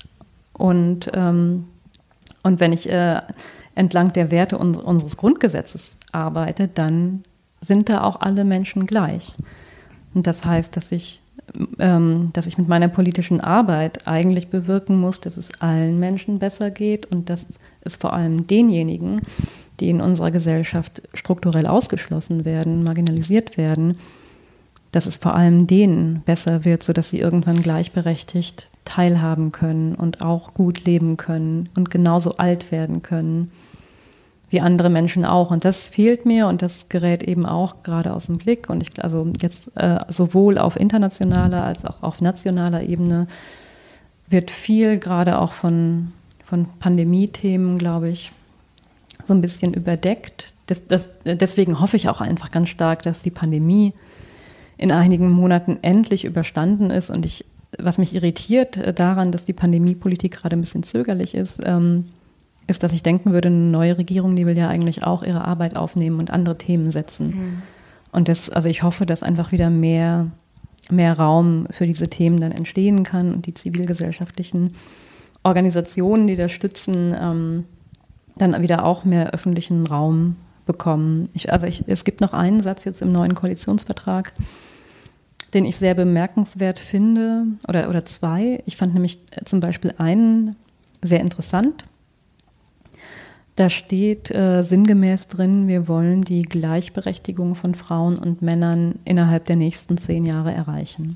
Und, ähm, und wenn ich äh, entlang der Werte uns, unseres Grundgesetzes arbeite, dann sind da auch alle Menschen gleich. Und das heißt, dass ich, ähm, dass ich mit meiner politischen Arbeit eigentlich bewirken muss, dass es allen Menschen besser geht und dass es vor allem denjenigen, die in unserer Gesellschaft strukturell ausgeschlossen werden, marginalisiert werden, dass es vor allem denen besser wird, sodass sie irgendwann gleichberechtigt teilhaben können und auch gut leben können und genauso alt werden können wie andere Menschen auch. Und das fehlt mir und das gerät eben auch gerade aus dem Blick. Und ich, also jetzt äh, sowohl auf internationaler als auch auf nationaler Ebene wird viel gerade auch von, von Pandemie-Themen, glaube ich, so ein bisschen überdeckt. Das, das, deswegen hoffe ich auch einfach ganz stark, dass die Pandemie in einigen Monaten endlich überstanden ist. Und ich, was mich irritiert äh, daran, dass die Pandemiepolitik gerade ein bisschen zögerlich ist, ähm, ist, dass ich denken würde, eine neue Regierung, die will ja eigentlich auch ihre Arbeit aufnehmen und andere Themen setzen. Mhm. Und das, also ich hoffe, dass einfach wieder mehr, mehr Raum für diese Themen dann entstehen kann und die zivilgesellschaftlichen Organisationen, die das stützen, ähm, dann wieder auch mehr öffentlichen Raum bekommen. Ich, also ich, es gibt noch einen Satz jetzt im neuen Koalitionsvertrag, den ich sehr bemerkenswert finde, oder, oder zwei. Ich fand nämlich zum Beispiel einen sehr interessant. Da steht äh, sinngemäß drin, wir wollen die Gleichberechtigung von Frauen und Männern innerhalb der nächsten zehn Jahre erreichen.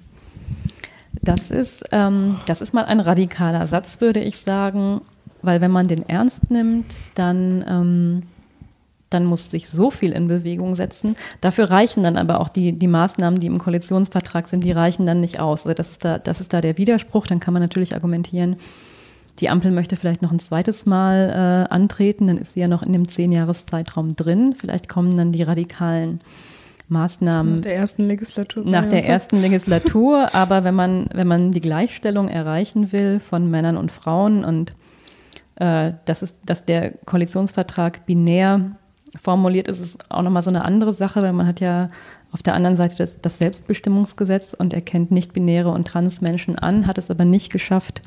Das ist, ähm, das ist mal ein radikaler Satz, würde ich sagen, weil wenn man den ernst nimmt, dann, ähm, dann muss sich so viel in Bewegung setzen. Dafür reichen dann aber auch die, die Maßnahmen, die im Koalitionsvertrag sind, die reichen dann nicht aus. Also das ist da, das ist da der Widerspruch. Dann kann man natürlich argumentieren, die Ampel möchte vielleicht noch ein zweites Mal äh, antreten, dann ist sie ja noch in dem Zehn-Jahres-Zeitraum drin. Vielleicht kommen dann die radikalen Maßnahmen nach der ersten Legislatur. Nach der ersten Legislatur, aber wenn man, wenn man die Gleichstellung erreichen will von Männern und Frauen und äh, das ist, dass der Koalitionsvertrag binär formuliert ist, ist auch nochmal so eine andere Sache, weil man hat ja auf der anderen Seite das, das Selbstbestimmungsgesetz und erkennt nicht-binäre und Transmenschen an, hat es aber nicht geschafft,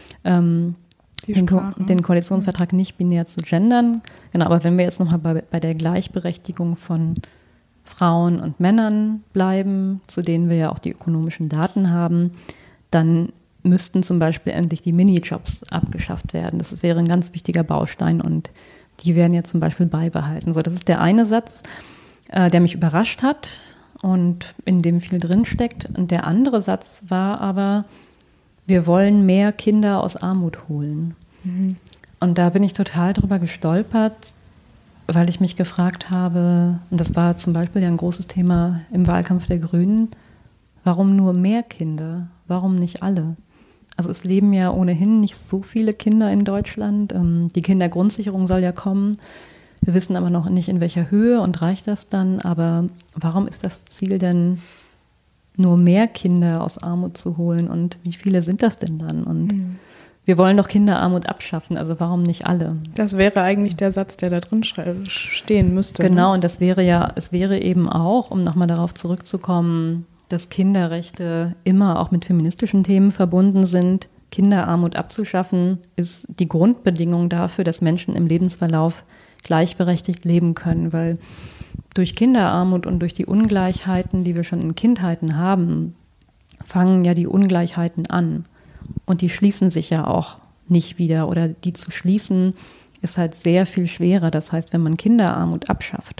ähm, den, Ko- den Koalitionsvertrag nicht binär zu gendern. Genau, aber wenn wir jetzt nochmal bei, bei der Gleichberechtigung von Frauen und Männern bleiben, zu denen wir ja auch die ökonomischen Daten haben, dann müssten zum Beispiel endlich die Minijobs abgeschafft werden. Das wäre ein ganz wichtiger Baustein und die werden ja zum Beispiel beibehalten. So, das ist der eine Satz, äh, der mich überrascht hat und in dem viel drinsteckt. Und der andere Satz war aber, wir wollen mehr Kinder aus Armut holen. Mhm. Und da bin ich total drüber gestolpert, weil ich mich gefragt habe, und das war zum Beispiel ja ein großes Thema im Wahlkampf der Grünen, warum nur mehr Kinder? Warum nicht alle? Also es leben ja ohnehin nicht so viele Kinder in Deutschland. Die Kindergrundsicherung soll ja kommen. Wir wissen aber noch nicht, in welcher Höhe und reicht das dann. Aber warum ist das Ziel denn, nur mehr Kinder aus Armut zu holen? Und wie viele sind das denn dann? Und mhm. wir wollen doch Kinderarmut abschaffen, also warum nicht alle? Das wäre eigentlich der Satz, der da drin stehen müsste. Genau, ne? Und das wäre ja, es wäre eben auch, um nochmal darauf zurückzukommen, dass Kinderrechte immer auch mit feministischen Themen verbunden sind. Kinderarmut abzuschaffen ist die Grundbedingung dafür, dass Menschen im Lebensverlauf gleichberechtigt leben können, weil durch Kinderarmut und durch die Ungleichheiten, die wir schon in Kindheiten haben, fangen ja die Ungleichheiten an. Und die schließen sich ja auch nicht wieder. Oder die zu schließen, ist halt sehr viel schwerer. Das heißt, wenn man Kinderarmut abschafft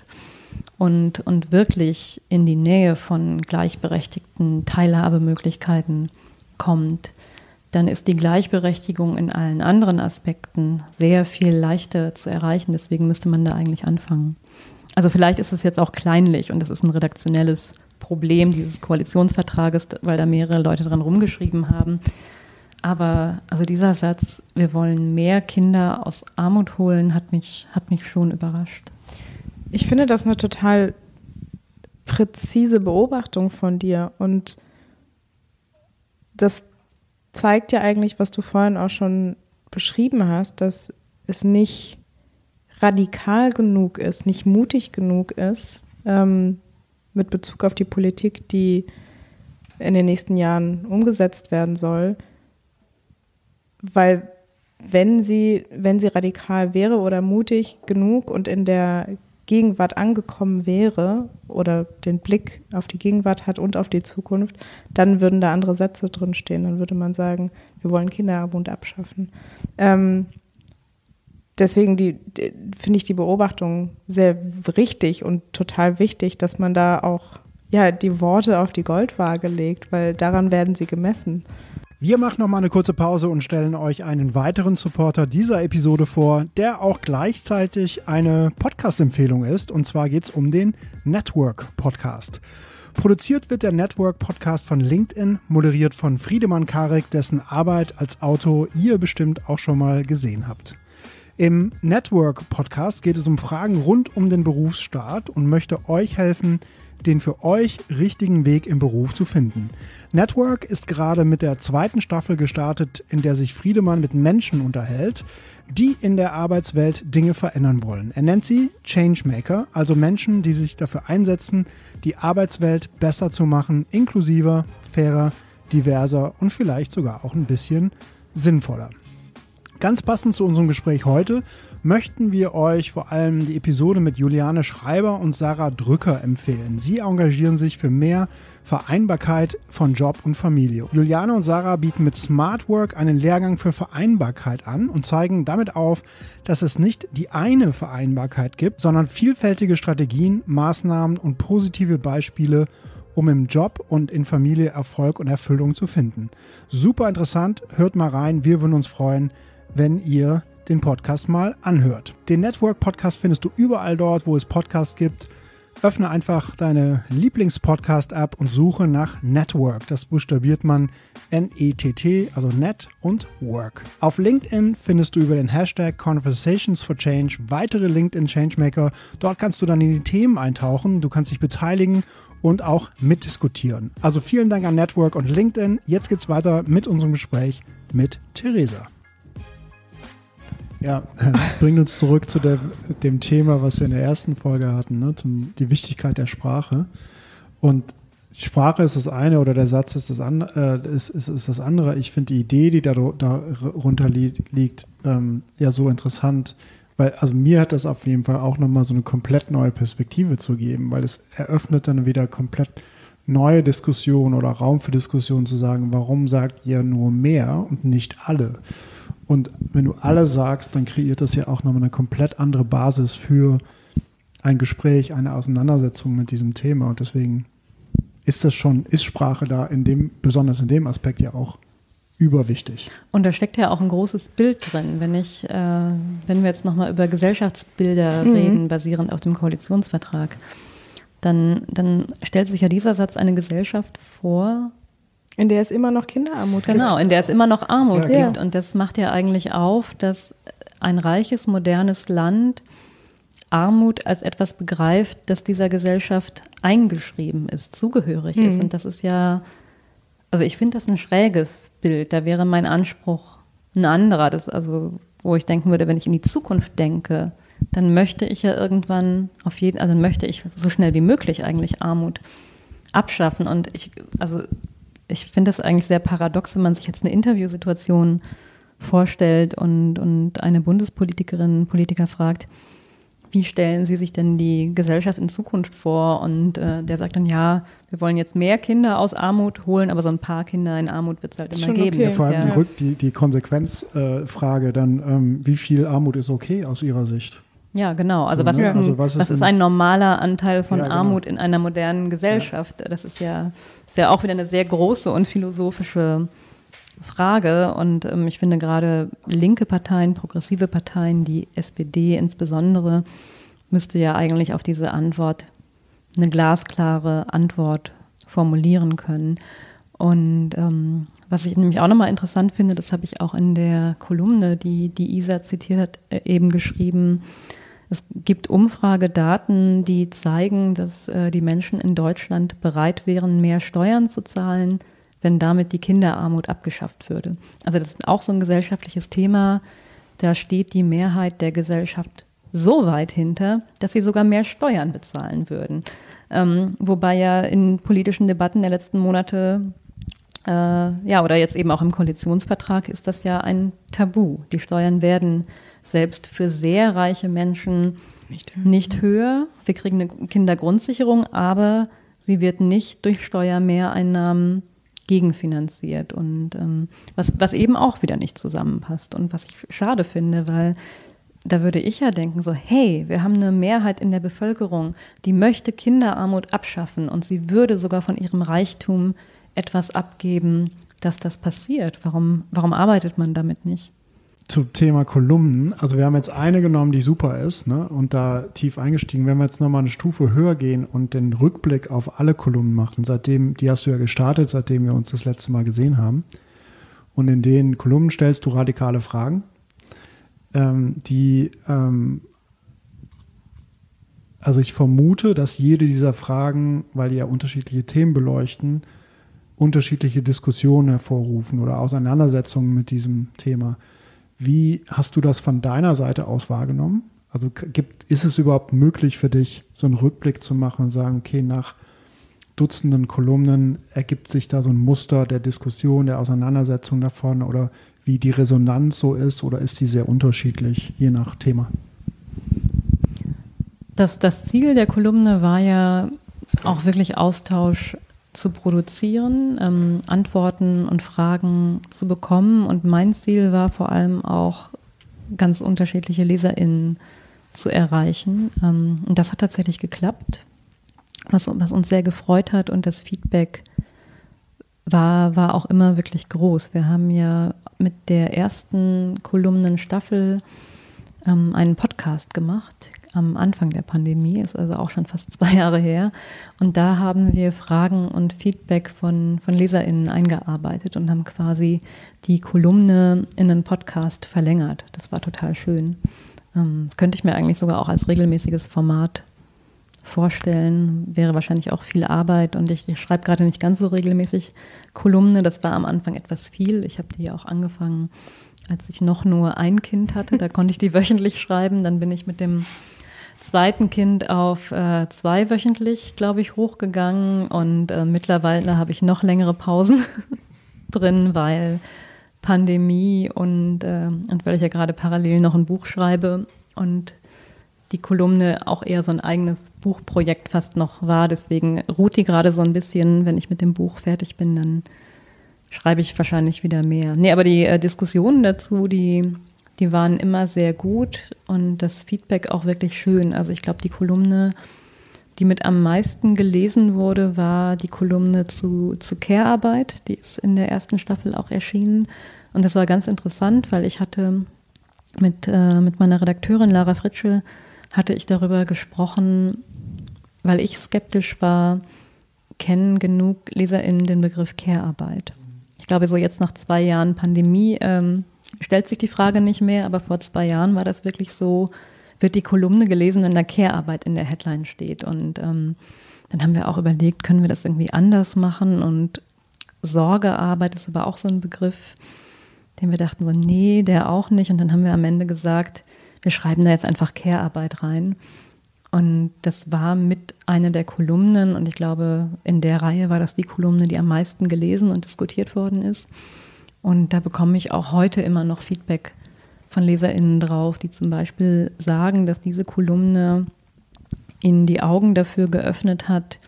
und, und wirklich in die Nähe von gleichberechtigten Teilhabemöglichkeiten kommt, dann ist die Gleichberechtigung in allen anderen Aspekten sehr viel leichter zu erreichen. Deswegen müsste man da eigentlich anfangen. Also vielleicht ist es jetzt auch kleinlich und es ist ein redaktionelles Problem dieses Koalitionsvertrages, weil da mehrere Leute dran rumgeschrieben haben. Aber also dieser Satz, wir wollen mehr Kinder aus Armut holen, hat mich, hat mich schon überrascht. Ich finde das eine total präzise Beobachtung von dir und das zeigt ja eigentlich, was du vorhin auch schon beschrieben hast, dass es nicht radikal genug ist, nicht mutig genug ist, ähm, mit Bezug auf die Politik, die in den nächsten Jahren umgesetzt werden soll, weil wenn sie, wenn sie radikal wäre oder mutig genug und in der Gegenwart angekommen wäre oder den Blick auf die Gegenwart hat und auf die Zukunft, dann würden da andere Sätze drinstehen. Dann würde man sagen, wir wollen Kinderarmut abschaffen. Ähm, deswegen die, die, finde ich die Beobachtung sehr richtig und total wichtig, dass man da auch ja, die Worte auf die Goldwaage legt, weil daran werden sie gemessen. Wir machen noch mal eine kurze Pause und stellen euch einen weiteren Supporter dieser Episode vor, der auch gleichzeitig eine Podcast-Empfehlung ist. Und zwar geht es um den Network Podcast. Produziert wird der Network Podcast von LinkedIn, moderiert von Friedemann Karik, dessen Arbeit als Autor ihr bestimmt auch schon mal gesehen habt. Im Network Podcast geht es um Fragen rund um den Berufsstart und möchte euch helfen, den für euch richtigen Weg im Beruf zu finden. Network ist gerade mit der zweiten Staffel gestartet, in der sich Friedemann mit Menschen unterhält, die in der Arbeitswelt Dinge verändern wollen. Er nennt sie Changemaker, also Menschen, die sich dafür einsetzen, die Arbeitswelt besser zu machen, inklusiver, fairer, diverser und vielleicht sogar auch ein bisschen sinnvoller. Ganz passend zu unserem Gespräch heute möchten wir euch vor allem die Episode mit Juliane Schreiber und Sarah Drücker empfehlen. Sie engagieren sich für mehr Vereinbarkeit von Job und Familie. Juliane und Sarah bieten mit Smart Work einen Lehrgang für Vereinbarkeit an und zeigen damit auf, dass es nicht die eine Vereinbarkeit gibt, sondern vielfältige Strategien, Maßnahmen und positive Beispiele, um im Job und in Familie Erfolg und Erfüllung zu finden. Super interessant, hört mal rein, wir würden uns freuen, wenn ihr den Podcast mal anhört. Den Network-Podcast findest du überall dort, wo es Podcasts gibt. Öffne einfach deine Lieblings-Podcast-App und suche nach Network. Das buchstabiert man N E T T, also Net und Work. Auf LinkedIn findest du über den Hashtag Conversations for Change weitere LinkedIn Changemaker. Dort kannst du dann in die Themen eintauchen, du kannst dich beteiligen und auch mitdiskutieren. Also vielen Dank an Network und LinkedIn. Jetzt geht's weiter mit unserem Gespräch mit Theresa. Ja, bringt uns zurück zu dem, dem Thema, was wir in der ersten Folge hatten, ne? Zum, die Wichtigkeit der Sprache. Und Sprache ist das eine oder der Satz ist das, an, äh, ist, ist, ist das andere. Ich finde die Idee, die da, darunter liegt, liegt ähm, ja so interessant, weil also mir hat das auf jeden Fall auch nochmal so eine komplett neue Perspektive zu geben, weil es eröffnet dann wieder komplett neue Diskussionen oder Raum für Diskussionen zu sagen, warum sagt ihr nur mehr und nicht alle? Und wenn du alle sagst, dann kreiert das ja auch nochmal eine komplett andere Basis für ein Gespräch, eine Auseinandersetzung mit diesem Thema. Und deswegen ist das schon, ist Sprache da in dem, besonders in dem Aspekt ja auch überwichtig. Und da steckt ja auch ein großes Bild drin. Wenn ich, äh, wenn wir jetzt nochmal über Gesellschaftsbilder mhm. reden, basierend auf dem Koalitionsvertrag, dann, dann stellt sich ja dieser Satz eine Gesellschaft vor, in der es immer noch Kinderarmut gibt. Genau, in der es immer noch Armut ja, gibt. Und das macht ja eigentlich auf, dass ein reiches, modernes Land Armut als etwas begreift, das dieser Gesellschaft eingeschrieben ist, zugehörig mhm. ist. Und das ist ja, also ich finde das ein schräges Bild. Da wäre mein Anspruch ein anderer. Das also, wo ich denken würde, wenn ich in die Zukunft denke, dann möchte ich ja irgendwann auf jeden, also möchte ich so schnell wie möglich eigentlich Armut abschaffen. Und ich, also ich finde das eigentlich sehr paradox, wenn man sich jetzt eine Interviewsituation vorstellt und, und eine Bundespolitikerin, Politiker fragt, wie stellen Sie sich denn die Gesellschaft in Zukunft vor? Und äh, der sagt dann, ja, wir wollen jetzt mehr Kinder aus Armut holen, aber so ein paar Kinder in Armut wird es halt immer geben. Okay. Ja, vor allem die, Rück-, die, die Konsequenzfrage äh, dann, ähm, wie viel Armut ist okay aus Ihrer Sicht? Ja, genau. Also, so, was, ne? ist ein, also was, ist was ist ein normaler Anteil von ja, genau. Armut in einer modernen Gesellschaft? Ja. Das ist ja, ist ja auch wieder eine sehr große und philosophische Frage. Und ähm, ich finde gerade linke Parteien, progressive Parteien, die S P D insbesondere, müsste ja eigentlich auf diese Antwort eine glasklare Antwort formulieren können. Und ähm, was ich nämlich auch nochmal interessant finde, das habe ich auch in der Kolumne, die die Isa zitiert hat, äh, eben geschrieben. Es gibt Umfragedaten, die zeigen, dass äh, die Menschen in Deutschland bereit wären, mehr Steuern zu zahlen, wenn damit die Kinderarmut abgeschafft würde. Also das ist auch so ein gesellschaftliches Thema. Da steht die Mehrheit der Gesellschaft so weit hinter, dass sie sogar mehr Steuern bezahlen würden. Ähm, wobei ja in politischen Debatten der letzten Monate äh, ja, oder jetzt eben auch im Koalitionsvertrag ist das ja ein Tabu. Die Steuern werden selbst für sehr reiche Menschen nicht höher. Nicht höher. Wir kriegen eine Kindergrundsicherung, aber sie wird nicht durch Steuermehreinnahmen gegenfinanziert. Und ähm, was, was eben auch wieder nicht zusammenpasst und was ich schade finde, weil da würde ich ja denken, so hey, wir haben eine Mehrheit in der Bevölkerung, die möchte Kinderarmut abschaffen und sie würde sogar von ihrem Reichtum etwas abgeben, dass das passiert. Warum, warum arbeitet man damit nicht? Zum Thema Kolumnen, also wir haben jetzt eine genommen, die super ist, ne, und da tief eingestiegen. Wenn wir jetzt nochmal eine Stufe höher gehen und den Rückblick auf alle Kolumnen machen, seitdem, die hast du ja gestartet, seitdem wir uns das letzte Mal gesehen haben, und in den Kolumnen stellst du radikale Fragen, ähm, die, ähm, also ich vermute, dass jede dieser Fragen, weil die ja unterschiedliche Themen beleuchten, unterschiedliche Diskussionen hervorrufen oder Auseinandersetzungen mit diesem Thema. Wie hast du das von deiner Seite aus wahrgenommen? Also gibt, ist es überhaupt möglich für dich, so einen Rückblick zu machen und sagen, okay, nach Dutzenden Kolumnen ergibt sich da so ein Muster der Diskussion, der Auseinandersetzung davon oder wie die Resonanz so ist oder ist die sehr unterschiedlich, je nach Thema? Das, das Ziel der Kolumne war ja auch wirklich Austausch zu produzieren, ähm, Antworten und Fragen zu bekommen. Und mein Ziel war vor allem auch, ganz unterschiedliche LeserInnen zu erreichen. Ähm, und das hat tatsächlich geklappt, was, was uns sehr gefreut hat. Und das Feedback war, war auch immer wirklich groß. Wir haben ja mit der ersten Kolumnenstaffel ähm, einen Podcast gemacht, am Anfang der Pandemie, ist also auch schon fast zwei Jahre her. Und da haben wir Fragen und Feedback von, von LeserInnen eingearbeitet und haben quasi die Kolumne in einen Podcast verlängert. Das war total schön. Ähm, das könnte ich mir eigentlich sogar auch als regelmäßiges Format vorstellen. Wäre wahrscheinlich auch viel Arbeit und ich, ich schreibe gerade nicht ganz so regelmäßig Kolumne. Das war am Anfang etwas viel. Ich habe die ja auch angefangen, als ich noch nur ein Kind hatte. Da konnte ich die wöchentlich schreiben. Dann bin ich mit dem zweiten Kind auf äh, zweiwöchentlich, glaube ich, hochgegangen und äh, mittlerweile habe ich noch längere Pausen drin, weil Pandemie und, äh, und weil ich ja gerade parallel noch ein Buch schreibe und die Kolumne auch eher so ein eigenes Buchprojekt fast noch war. Deswegen ruht die gerade so ein bisschen. Wenn ich mit dem Buch fertig bin, dann schreibe ich wahrscheinlich wieder mehr. Nee, aber die äh, Diskussionen dazu, die Die waren immer sehr gut und das Feedback auch wirklich schön. Also ich glaube, die Kolumne, die mit am meisten gelesen wurde, war die Kolumne zu, zu Care-Arbeit. Die ist in der ersten Staffel auch erschienen. Und das war ganz interessant, weil ich hatte mit, äh, mit meiner Redakteurin Lara Fritschel hatte ich darüber gesprochen, weil ich skeptisch war, kennen genug LeserInnen den Begriff Care-Arbeit. Ich glaube, so jetzt nach zwei Jahren Pandemie ähm, stellt sich die Frage nicht mehr, aber vor zwei Jahren war das wirklich so, wird die Kolumne gelesen, wenn da Care-Arbeit in der Headline steht. Und ähm, dann haben wir auch überlegt, können wir das irgendwie anders machen? Und Sorgearbeit ist aber auch so ein Begriff, den wir dachten so, nee, der auch nicht. Und dann haben wir am Ende gesagt, wir schreiben da jetzt einfach Care-Arbeit rein. Und das war mit einer der Kolumnen und ich glaube, in der Reihe war das die Kolumne, die am meisten gelesen und diskutiert worden ist. Und da bekomme ich auch heute immer noch Feedback von LeserInnen drauf, die zum Beispiel sagen, dass diese Kolumne ihnen die Augen dafür geöffnet hat,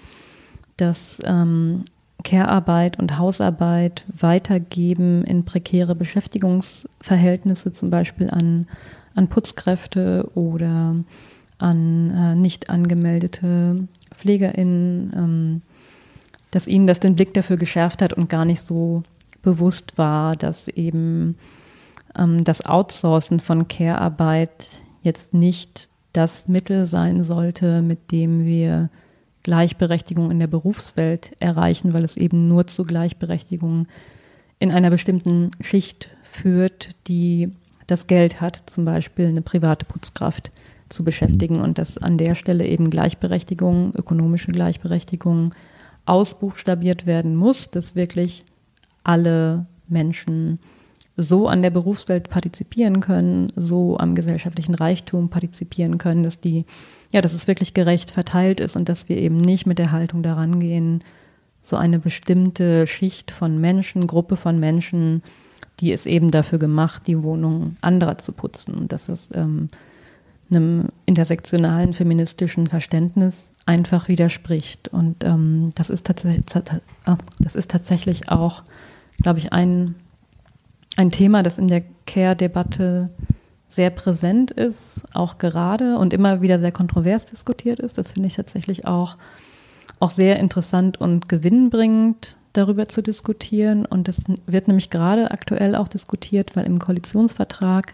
dass ähm, Care-Arbeit und Hausarbeit weitergeben in prekäre Beschäftigungsverhältnisse, zum Beispiel an, an Putzkräfte oder an äh, nicht angemeldete PflegerInnen, ähm, dass ihnen das den Blick dafür geschärft hat und gar nicht so bewusst war, dass eben ähm, das Outsourcen von Care-Arbeit jetzt nicht das Mittel sein sollte, mit dem wir Gleichberechtigung in der Berufswelt erreichen, weil es eben nur zu Gleichberechtigung in einer bestimmten Schicht führt, die das Geld hat, zum Beispiel eine private Putzkraft zu beschäftigen und dass an der Stelle eben Gleichberechtigung, ökonomische Gleichberechtigung ausbuchstabiert werden muss, dass wirklich alle Menschen so an der Berufswelt partizipieren können, so am gesellschaftlichen Reichtum partizipieren können, dass die, ja, dass es wirklich gerecht verteilt ist und dass wir eben nicht mit der Haltung daran gehen, so eine bestimmte Schicht von Menschen, Gruppe von Menschen, die ist eben dafür gemacht, die Wohnung anderer zu putzen. Und das ist ähm, einem intersektionalen feministischen Verständnis einfach widerspricht. Und ähm, das ist tatsächlich, das ist tatsächlich auch, glaube ich, ein, ein Thema, das in der Care-Debatte sehr präsent ist, auch gerade und immer wieder sehr kontrovers diskutiert ist. Das finde ich tatsächlich auch, auch sehr interessant und gewinnbringend, darüber zu diskutieren. Und das wird nämlich gerade aktuell auch diskutiert, weil im Koalitionsvertrag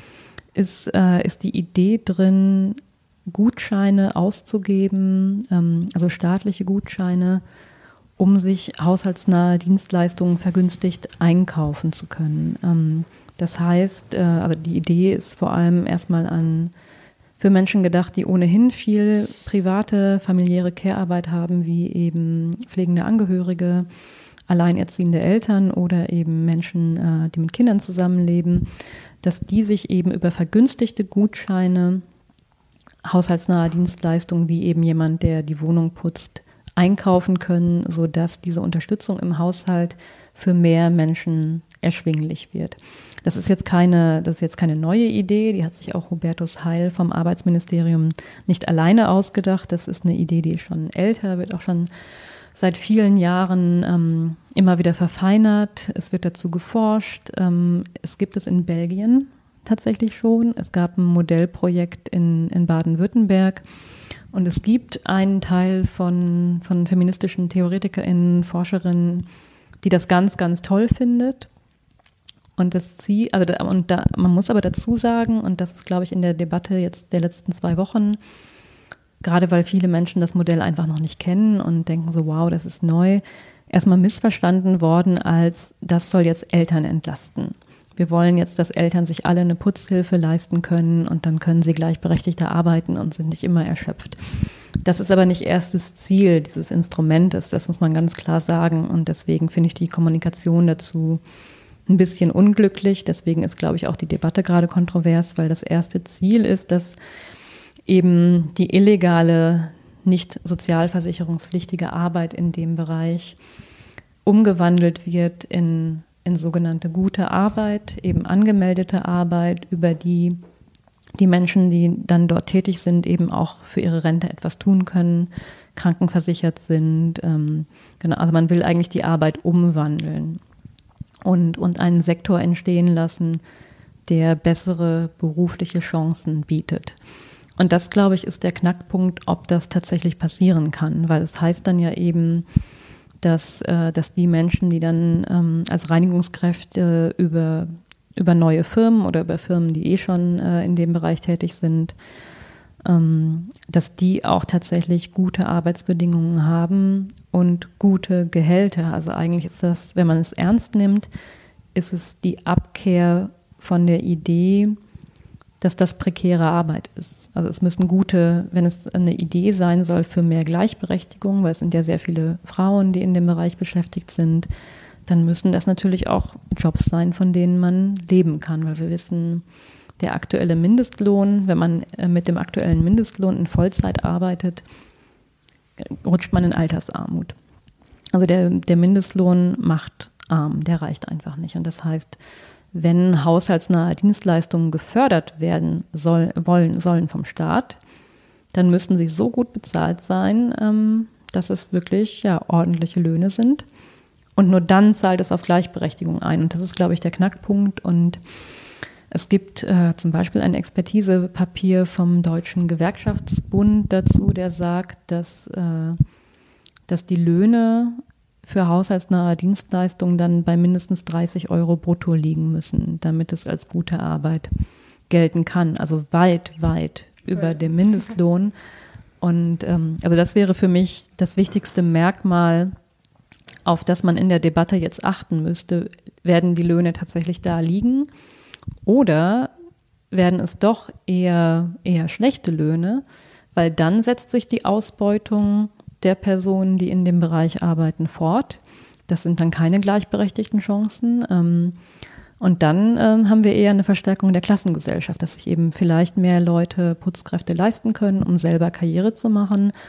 ist, äh, ist die Idee drin, Gutscheine auszugeben, ähm, also staatliche Gutscheine, um sich haushaltsnahe Dienstleistungen vergünstigt einkaufen zu können. Ähm, das heißt, äh, also die Idee ist vor allem erstmal an für Menschen gedacht, die ohnehin viel private, familiäre Care-Arbeit haben, wie eben pflegende Angehörige, alleinerziehende Eltern oder eben Menschen, äh, die mit Kindern zusammenleben, dass die sich eben über vergünstigte Gutscheine haushaltsnahe Dienstleistungen wie eben jemand, der die Wohnung putzt, einkaufen können, sodass diese Unterstützung im Haushalt für mehr Menschen erschwinglich wird. Das ist jetzt keine, das ist jetzt keine neue Idee, die hat sich auch Hubertus Heil vom Arbeitsministerium nicht alleine ausgedacht. Das ist eine Idee, die ist schon älter, wird auch schon seit vielen Jahren ähm, immer wieder verfeinert. Es wird dazu geforscht. Ähm, es gibt es in Belgien tatsächlich schon. Es gab ein Modellprojekt in, in Baden-Württemberg. Und es gibt einen Teil von, von feministischen TheoretikerInnen, Forscherinnen, die das ganz, ganz toll findet. Und das Ziel, also da, und da, man muss aber dazu sagen, und das ist, glaube ich, in der Debatte jetzt der letzten zwei Wochen, gerade weil viele Menschen das Modell einfach noch nicht kennen und denken so, wow, das ist neu, erstmal missverstanden worden als, das soll jetzt Eltern entlasten. Wir wollen jetzt, dass Eltern sich alle eine Putzhilfe leisten können und dann können sie gleichberechtigter arbeiten und sind nicht immer erschöpft. Das ist aber nicht erstes Ziel dieses Instrumentes, das muss man ganz klar sagen. Und deswegen finde ich die Kommunikation dazu ein bisschen unglücklich. Deswegen ist, glaube ich, auch die Debatte gerade kontrovers, weil das erste Ziel ist, dass eben die illegale, nicht sozialversicherungspflichtige Arbeit in dem Bereich umgewandelt wird in, in sogenannte gute Arbeit, eben angemeldete Arbeit, über die die Menschen, die dann dort tätig sind, eben auch für ihre Rente etwas tun können, krankenversichert sind. Ähm, genau, also man will eigentlich die Arbeit umwandeln und, und einen Sektor entstehen lassen, der bessere berufliche Chancen bietet. Und das, glaube ich, ist der Knackpunkt, ob das tatsächlich passieren kann, weil es heißt dann ja eben, dass, äh, dass die Menschen, die dann ähm, als Reinigungskräfte über, über neue Firmen oder über Firmen, die eh schon äh, in dem Bereich tätig sind, ähm, dass die auch tatsächlich gute Arbeitsbedingungen haben und gute Gehälter. Also eigentlich ist das, wenn man es ernst nimmt, ist es die Abkehr von der Idee, dass das prekäre Arbeit ist. Also es müssen gute, wenn es eine Idee sein soll für mehr Gleichberechtigung, weil es sind ja sehr viele Frauen, die in dem Bereich beschäftigt sind, dann müssen das natürlich auch Jobs sein, von denen man leben kann, weil wir wissen, der aktuelle Mindestlohn, wenn man mit dem aktuellen Mindestlohn in Vollzeit arbeitet, rutscht man in Altersarmut. Also der, der Mindestlohn macht arm, der reicht einfach nicht. Und das heißt, wenn haushaltsnahe Dienstleistungen gefördert werden soll, wollen, sollen vom Staat, dann müssten sie so gut bezahlt sein, ähm, dass es wirklich ja, ordentliche Löhne sind. Und nur dann zahlt es auf Gleichberechtigung ein. Und das ist, glaube ich, der Knackpunkt. Und es gibt äh, zum Beispiel ein Expertisepapier vom Deutschen Gewerkschaftsbund dazu, der sagt, dass, äh, dass die Löhne für haushaltsnahe Dienstleistungen dann bei mindestens dreißig Euro brutto liegen müssen, damit es als gute Arbeit gelten kann. Also weit, weit über dem Mindestlohn. Und ähm, also das wäre für mich das wichtigste Merkmal, auf das man in der Debatte jetzt achten müsste. Werden die Löhne tatsächlich da liegen? Oder werden es doch eher, eher schlechte Löhne? Weil dann setzt sich die Ausbeutung der Personen, die in dem Bereich arbeiten, fort. Das sind dann keine gleichberechtigten Chancen. Ähm, und dann ähm, haben wir eher eine Verstärkung der Klassengesellschaft, dass sich eben vielleicht mehr Leute Putzkräfte leisten können, um selber Karriere zu machen.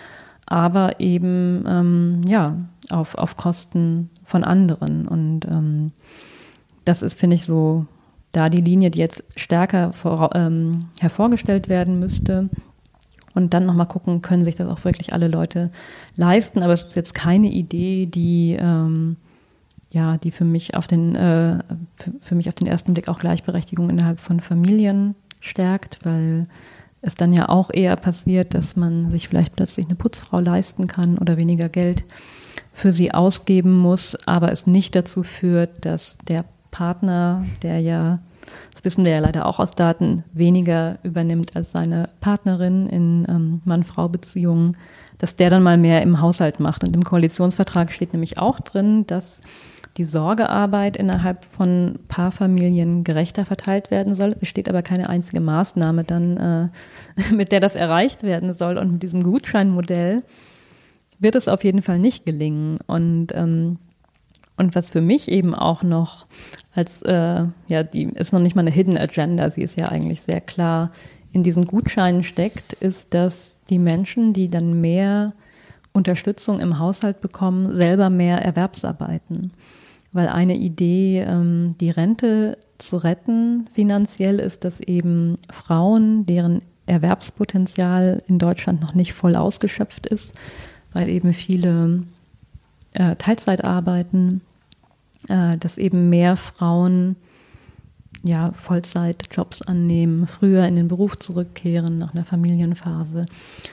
aber eben ähm, ja, auf, auf Kosten von anderen. Und ähm, das ist, finde ich, so da die Linie, die jetzt stärker vor, ähm, hervorgestellt werden müsste. Und dann nochmal gucken, können sich das auch wirklich alle Leute leisten. Aber es ist jetzt keine Idee, die, ähm, ja, die für mich auf den, äh, für, für mich auf den ersten Blick auch Gleichberechtigung innerhalb von Familien stärkt, weil es dann ja auch eher passiert, dass man sich vielleicht plötzlich eine Putzfrau leisten kann oder weniger Geld für sie ausgeben muss, aber es nicht dazu führt, dass der Partner, der ja, das wissen wir ja leider auch aus Daten, weniger übernimmt als seine Partnerin in ähm, Mann-Frau-Beziehungen, dass der dann mal mehr im Haushalt macht. Und im Koalitionsvertrag steht nämlich auch drin, dass die Sorgearbeit innerhalb von Paarfamilien gerechter verteilt werden soll. Es steht aber keine einzige Maßnahme dann, äh, mit der das erreicht werden soll. Und mit diesem Gutscheinmodell wird es auf jeden Fall nicht gelingen. Und, ähm, und was für mich eben auch noch als, äh, ja, die ist noch nicht mal eine Hidden Agenda, sie ist ja eigentlich sehr klar in diesen Gutscheinen steckt, ist, dass die Menschen, die dann mehr Unterstützung im Haushalt bekommen, selber mehr Erwerbsarbeiten. Weil eine Idee, ähm, die Rente zu retten finanziell, ist, dass eben Frauen, deren Erwerbspotenzial in Deutschland noch nicht voll ausgeschöpft ist, weil eben viele äh, Teilzeit arbeiten, äh, dass eben mehr Frauen ja, Vollzeitjobs annehmen, früher in den Beruf zurückkehren nach einer Familienphase.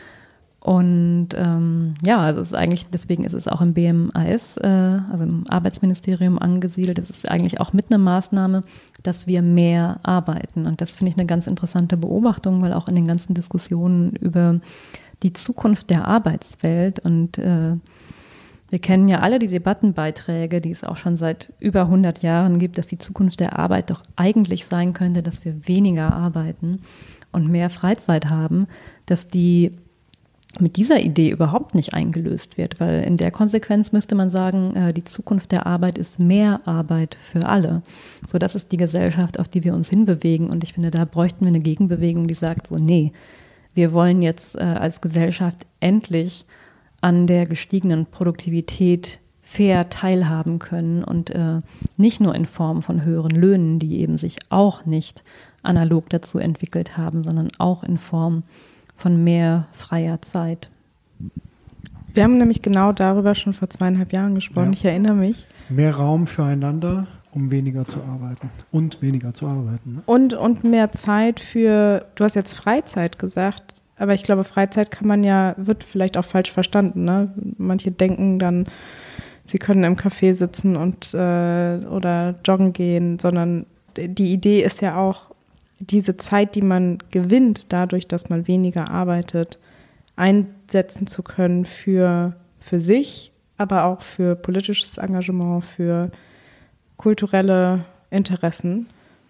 Und ähm, ja, also es ist eigentlich, deswegen ist es auch im B M A S, äh, also im Arbeitsministerium angesiedelt. Das ist eigentlich auch mit einer Maßnahme, dass wir mehr arbeiten. Und das finde ich eine ganz interessante Beobachtung, weil auch in den ganzen Diskussionen über die Zukunft der Arbeitswelt und äh, wir kennen ja alle die Debattenbeiträge, die es auch schon seit über hundert Jahren gibt, dass die Zukunft der Arbeit doch eigentlich sein könnte, dass wir weniger arbeiten und mehr Freizeit haben, dass die mit dieser Idee überhaupt nicht eingelöst wird, weil in der Konsequenz müsste man sagen, die Zukunft der Arbeit ist mehr Arbeit für alle. So, das ist die Gesellschaft, auf die wir uns hinbewegen und ich finde, da bräuchten wir eine Gegenbewegung, die sagt so, nee, wir wollen jetzt äh, als Gesellschaft endlich an der gestiegenen Produktivität fair teilhaben können und äh, nicht nur in Form von höheren Löhnen, die eben sich auch nicht analog dazu entwickelt haben, sondern auch in Form von mehr freier Zeit. Wir haben nämlich genau darüber schon vor zweieinhalb Jahren gesprochen, ja. Ich erinnere mich. Mehr Raum füreinander, um weniger zu arbeiten und weniger zu arbeiten. Ne? Und, und mehr Zeit für, du hast jetzt Freizeit gesagt, aber ich glaube, Freizeit kann man ja, wird vielleicht auch falsch verstanden. Ne? Manche denken dann, sie können im Café sitzen und äh, oder joggen gehen, sondern die Idee ist ja auch, diese Zeit, die man gewinnt, dadurch, dass man weniger arbeitet, einsetzen zu können für, für sich, aber auch für politisches Engagement, für kulturelle Interessen.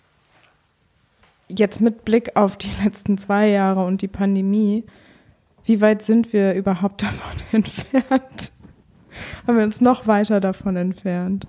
Jetzt mit Blick auf die letzten zwei Jahre und die Pandemie, wie weit sind wir überhaupt davon entfernt? Haben wir uns noch weiter davon entfernt?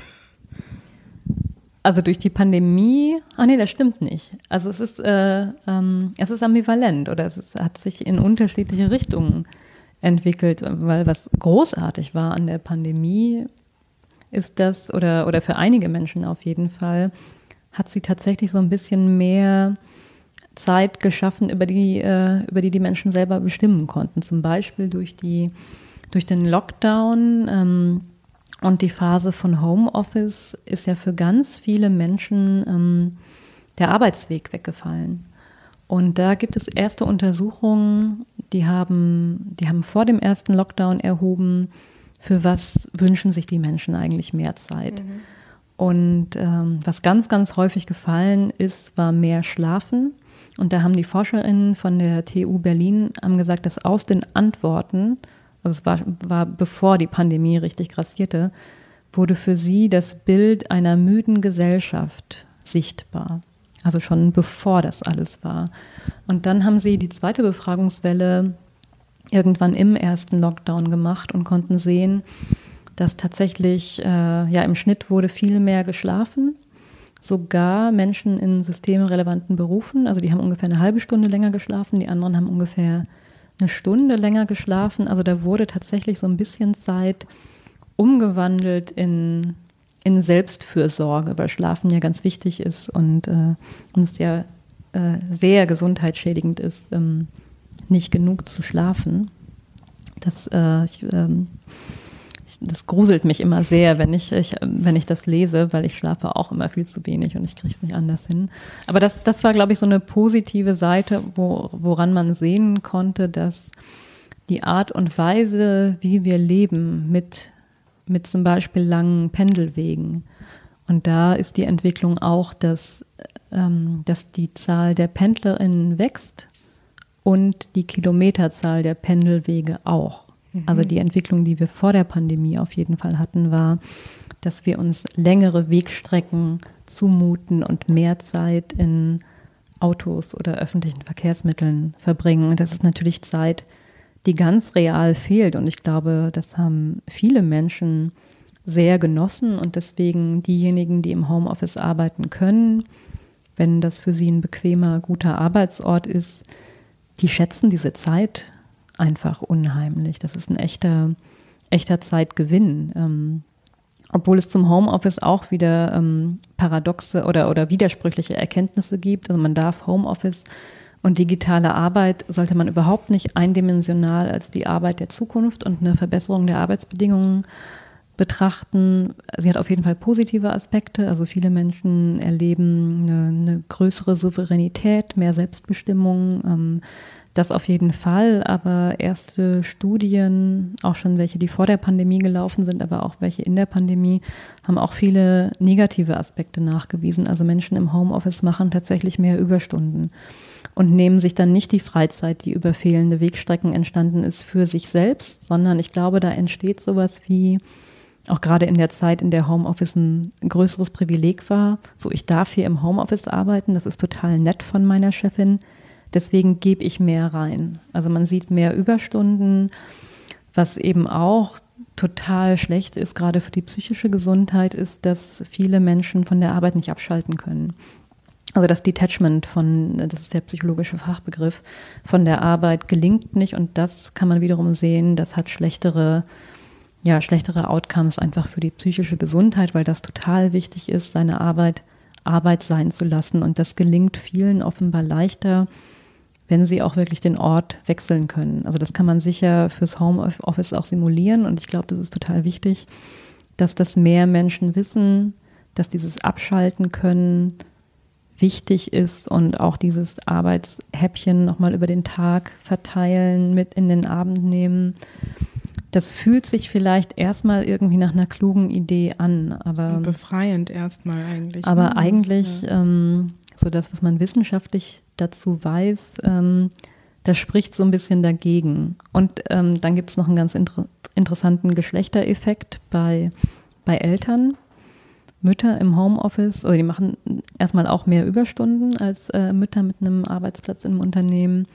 Also durch die Pandemie, ah nee, das stimmt nicht. Also es ist, äh, ähm, es ist ambivalent oder es ist, hat sich in unterschiedliche Richtungen entwickelt, weil was großartig war an der Pandemie ist das, oder, oder für einige Menschen auf jeden Fall, hat sie tatsächlich so ein bisschen mehr Zeit geschaffen, über die, äh, über die die Menschen selber bestimmen konnten. Zum Beispiel durch die, durch den Lockdown, ähm, und die Phase von Homeoffice ist ja für ganz viele Menschen ähm, der Arbeitsweg weggefallen. Und da gibt es erste Untersuchungen, die haben, die haben vor dem ersten Lockdown erhoben, für was wünschen sich die Menschen eigentlich mehr Zeit. Mhm. Und ähm, was ganz, ganz häufig gefallen ist, war mehr Schlafen. Und da haben die ForscherInnen von der T U Berlin haben gesagt, dass aus den Antworten, also es war, war bevor die Pandemie richtig grassierte, wurde für sie das Bild einer müden Gesellschaft sichtbar. Also schon bevor das alles war. Und dann haben sie die zweite Befragungswelle irgendwann im ersten Lockdown gemacht und konnten sehen, dass tatsächlich, äh, ja, im Schnitt wurde viel mehr geschlafen. Sogar Menschen in systemrelevanten Berufen, also die haben ungefähr eine halbe Stunde länger geschlafen, die anderen haben ungefähr eine Stunde länger geschlafen. Also da wurde tatsächlich so ein bisschen Zeit umgewandelt in, in Selbstfürsorge, weil Schlafen ja ganz wichtig ist und, äh, und es ja äh, sehr gesundheitsschädigend ist, ähm, nicht genug zu schlafen. Das, äh, ich, ähm, ich, das gruselt mich immer sehr, wenn ich, ich, wenn ich das lese, weil ich schlafe auch immer viel zu wenig und ich kriege es nicht anders hin. Aber das, das war, glaube ich, so eine positive Seite, wo, woran man sehen konnte, dass die Art und Weise, wie wir leben, mit mit zum Beispiel langen Pendelwegen. Und da ist die Entwicklung auch, dass, ähm, dass die Zahl der PendlerInnen wächst und die Kilometerzahl der Pendelwege auch. Mhm. Also die Entwicklung, die wir vor der Pandemie auf jeden Fall hatten, war, dass wir uns längere Wegstrecken zumuten und mehr Zeit in Autos oder öffentlichen Verkehrsmitteln verbringen. Und das ist natürlich Zeit, die ganz real fehlt. Und ich glaube, das haben viele Menschen sehr genossen. Und deswegen diejenigen, die im Homeoffice arbeiten können, wenn das für sie ein bequemer, guter Arbeitsort ist, die schätzen diese Zeit einfach unheimlich. Das ist ein echter, echter Zeitgewinn. Ähm, obwohl es zum Homeoffice auch wieder ähm, paradoxe oder, oder widersprüchliche Erkenntnisse gibt. Also man darf Homeoffice und digitale Arbeit sollte man überhaupt nicht eindimensional als die Arbeit der Zukunft und eine Verbesserung der Arbeitsbedingungen betrachten. Sie hat auf jeden Fall positive Aspekte. Also viele Menschen erleben eine, eine größere Souveränität, mehr Selbstbestimmung. Ähm, das auf jeden Fall. Aber erste Studien, auch schon welche, die vor der Pandemie gelaufen sind, aber auch welche in der Pandemie, haben auch viele negative Aspekte nachgewiesen. Also Menschen im Homeoffice machen tatsächlich mehr Überstunden und nehmen sich dann nicht die Freizeit, die über fehlende Wegstrecken entstanden ist, für sich selbst, sondern ich glaube, da entsteht sowas wie, auch gerade in der Zeit, in der Homeoffice ein größeres Privileg war, so ich darf hier im Homeoffice arbeiten, das ist total nett von meiner Chefin, deswegen gebe ich mehr rein. Also man sieht mehr Überstunden, was eben auch total schlecht ist, gerade für die psychische Gesundheit, ist, dass viele Menschen von der Arbeit nicht abschalten können. Also das Detachment von, das ist der psychologische Fachbegriff, von der Arbeit gelingt nicht und das kann man wiederum sehen, das hat schlechtere, ja, schlechtere Outcomes einfach für die psychische Gesundheit, weil das total wichtig ist, seine Arbeit Arbeit sein zu lassen und das gelingt vielen offenbar leichter, wenn sie auch wirklich den Ort wechseln können. Also das kann man sicher fürs Homeoffice auch simulieren und ich glaube, das ist total wichtig, dass das mehr Menschen wissen, dass dieses Abschalten können wichtig ist und auch dieses Arbeitshäppchen nochmal über den Tag verteilen, mit in den Abend nehmen. Das fühlt sich vielleicht erstmal irgendwie nach einer klugen Idee an, aber und befreiend erstmal eigentlich. Aber ne? eigentlich, ja. ähm, so das, was man wissenschaftlich dazu weiß, ähm, das spricht so ein bisschen dagegen. Und ähm, dann gibt es noch einen ganz inter- interessanten Geschlechtereffekt bei, bei Eltern. Mütter im Homeoffice, oder die machen erstmal auch mehr Überstunden als äh, Mütter mit einem Arbeitsplatz im Unternehmen.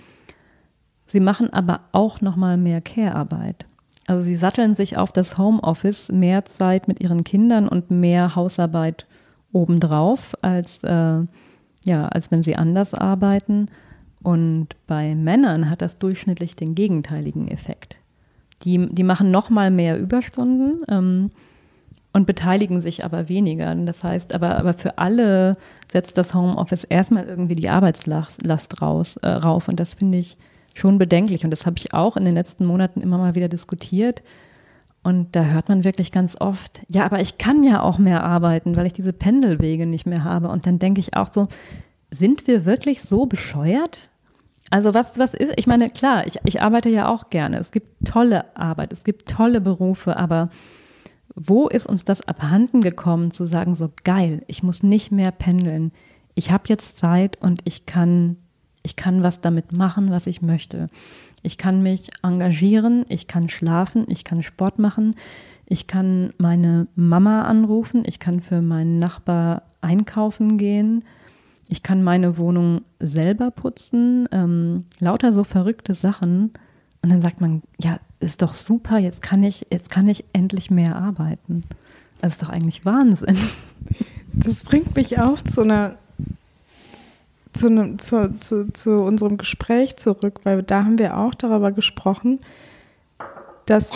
Sie machen aber auch nochmal mehr Care-Arbeit. Also sie satteln sich auf das Homeoffice mehr Zeit mit ihren Kindern und mehr Hausarbeit obendrauf, als, äh, ja, als wenn sie anders arbeiten. Und bei Männern hat das durchschnittlich den gegenteiligen Effekt. Die, die machen nochmal mehr Überstunden, ähm, und beteiligen sich aber weniger. Das heißt, aber, aber für alle setzt das Homeoffice erstmal irgendwie die Arbeitslast raus, äh, rauf. Und das finde ich schon bedenklich. Und das habe ich auch in den letzten Monaten immer mal wieder diskutiert. Und da hört man wirklich ganz oft, ja, aber ich kann ja auch mehr arbeiten, weil ich diese Pendelwege nicht mehr habe. Und dann denke ich auch so, sind wir wirklich so bescheuert? Also was, was ist, ich meine, klar, ich, ich arbeite ja auch gerne. Es gibt tolle Arbeit, es gibt tolle Berufe, aber wo ist uns das abhanden gekommen, zu sagen, so geil, ich muss nicht mehr pendeln. Ich habe jetzt Zeit und ich kann, ich kann was damit machen, was ich möchte. Ich kann mich engagieren, ich kann schlafen, ich kann Sport machen, ich kann meine Mama anrufen, ich kann für meinen Nachbar einkaufen gehen, ich kann meine Wohnung selber putzen, ähm, lauter so verrückte Sachen. Und dann sagt man, ja, ist doch super, jetzt kann ich, jetzt kann ich endlich mehr arbeiten. Das ist doch eigentlich Wahnsinn. Das bringt mich auch zu einer zu, ne, zu, zu, zu unserem Gespräch zurück, weil da haben wir auch darüber gesprochen, dass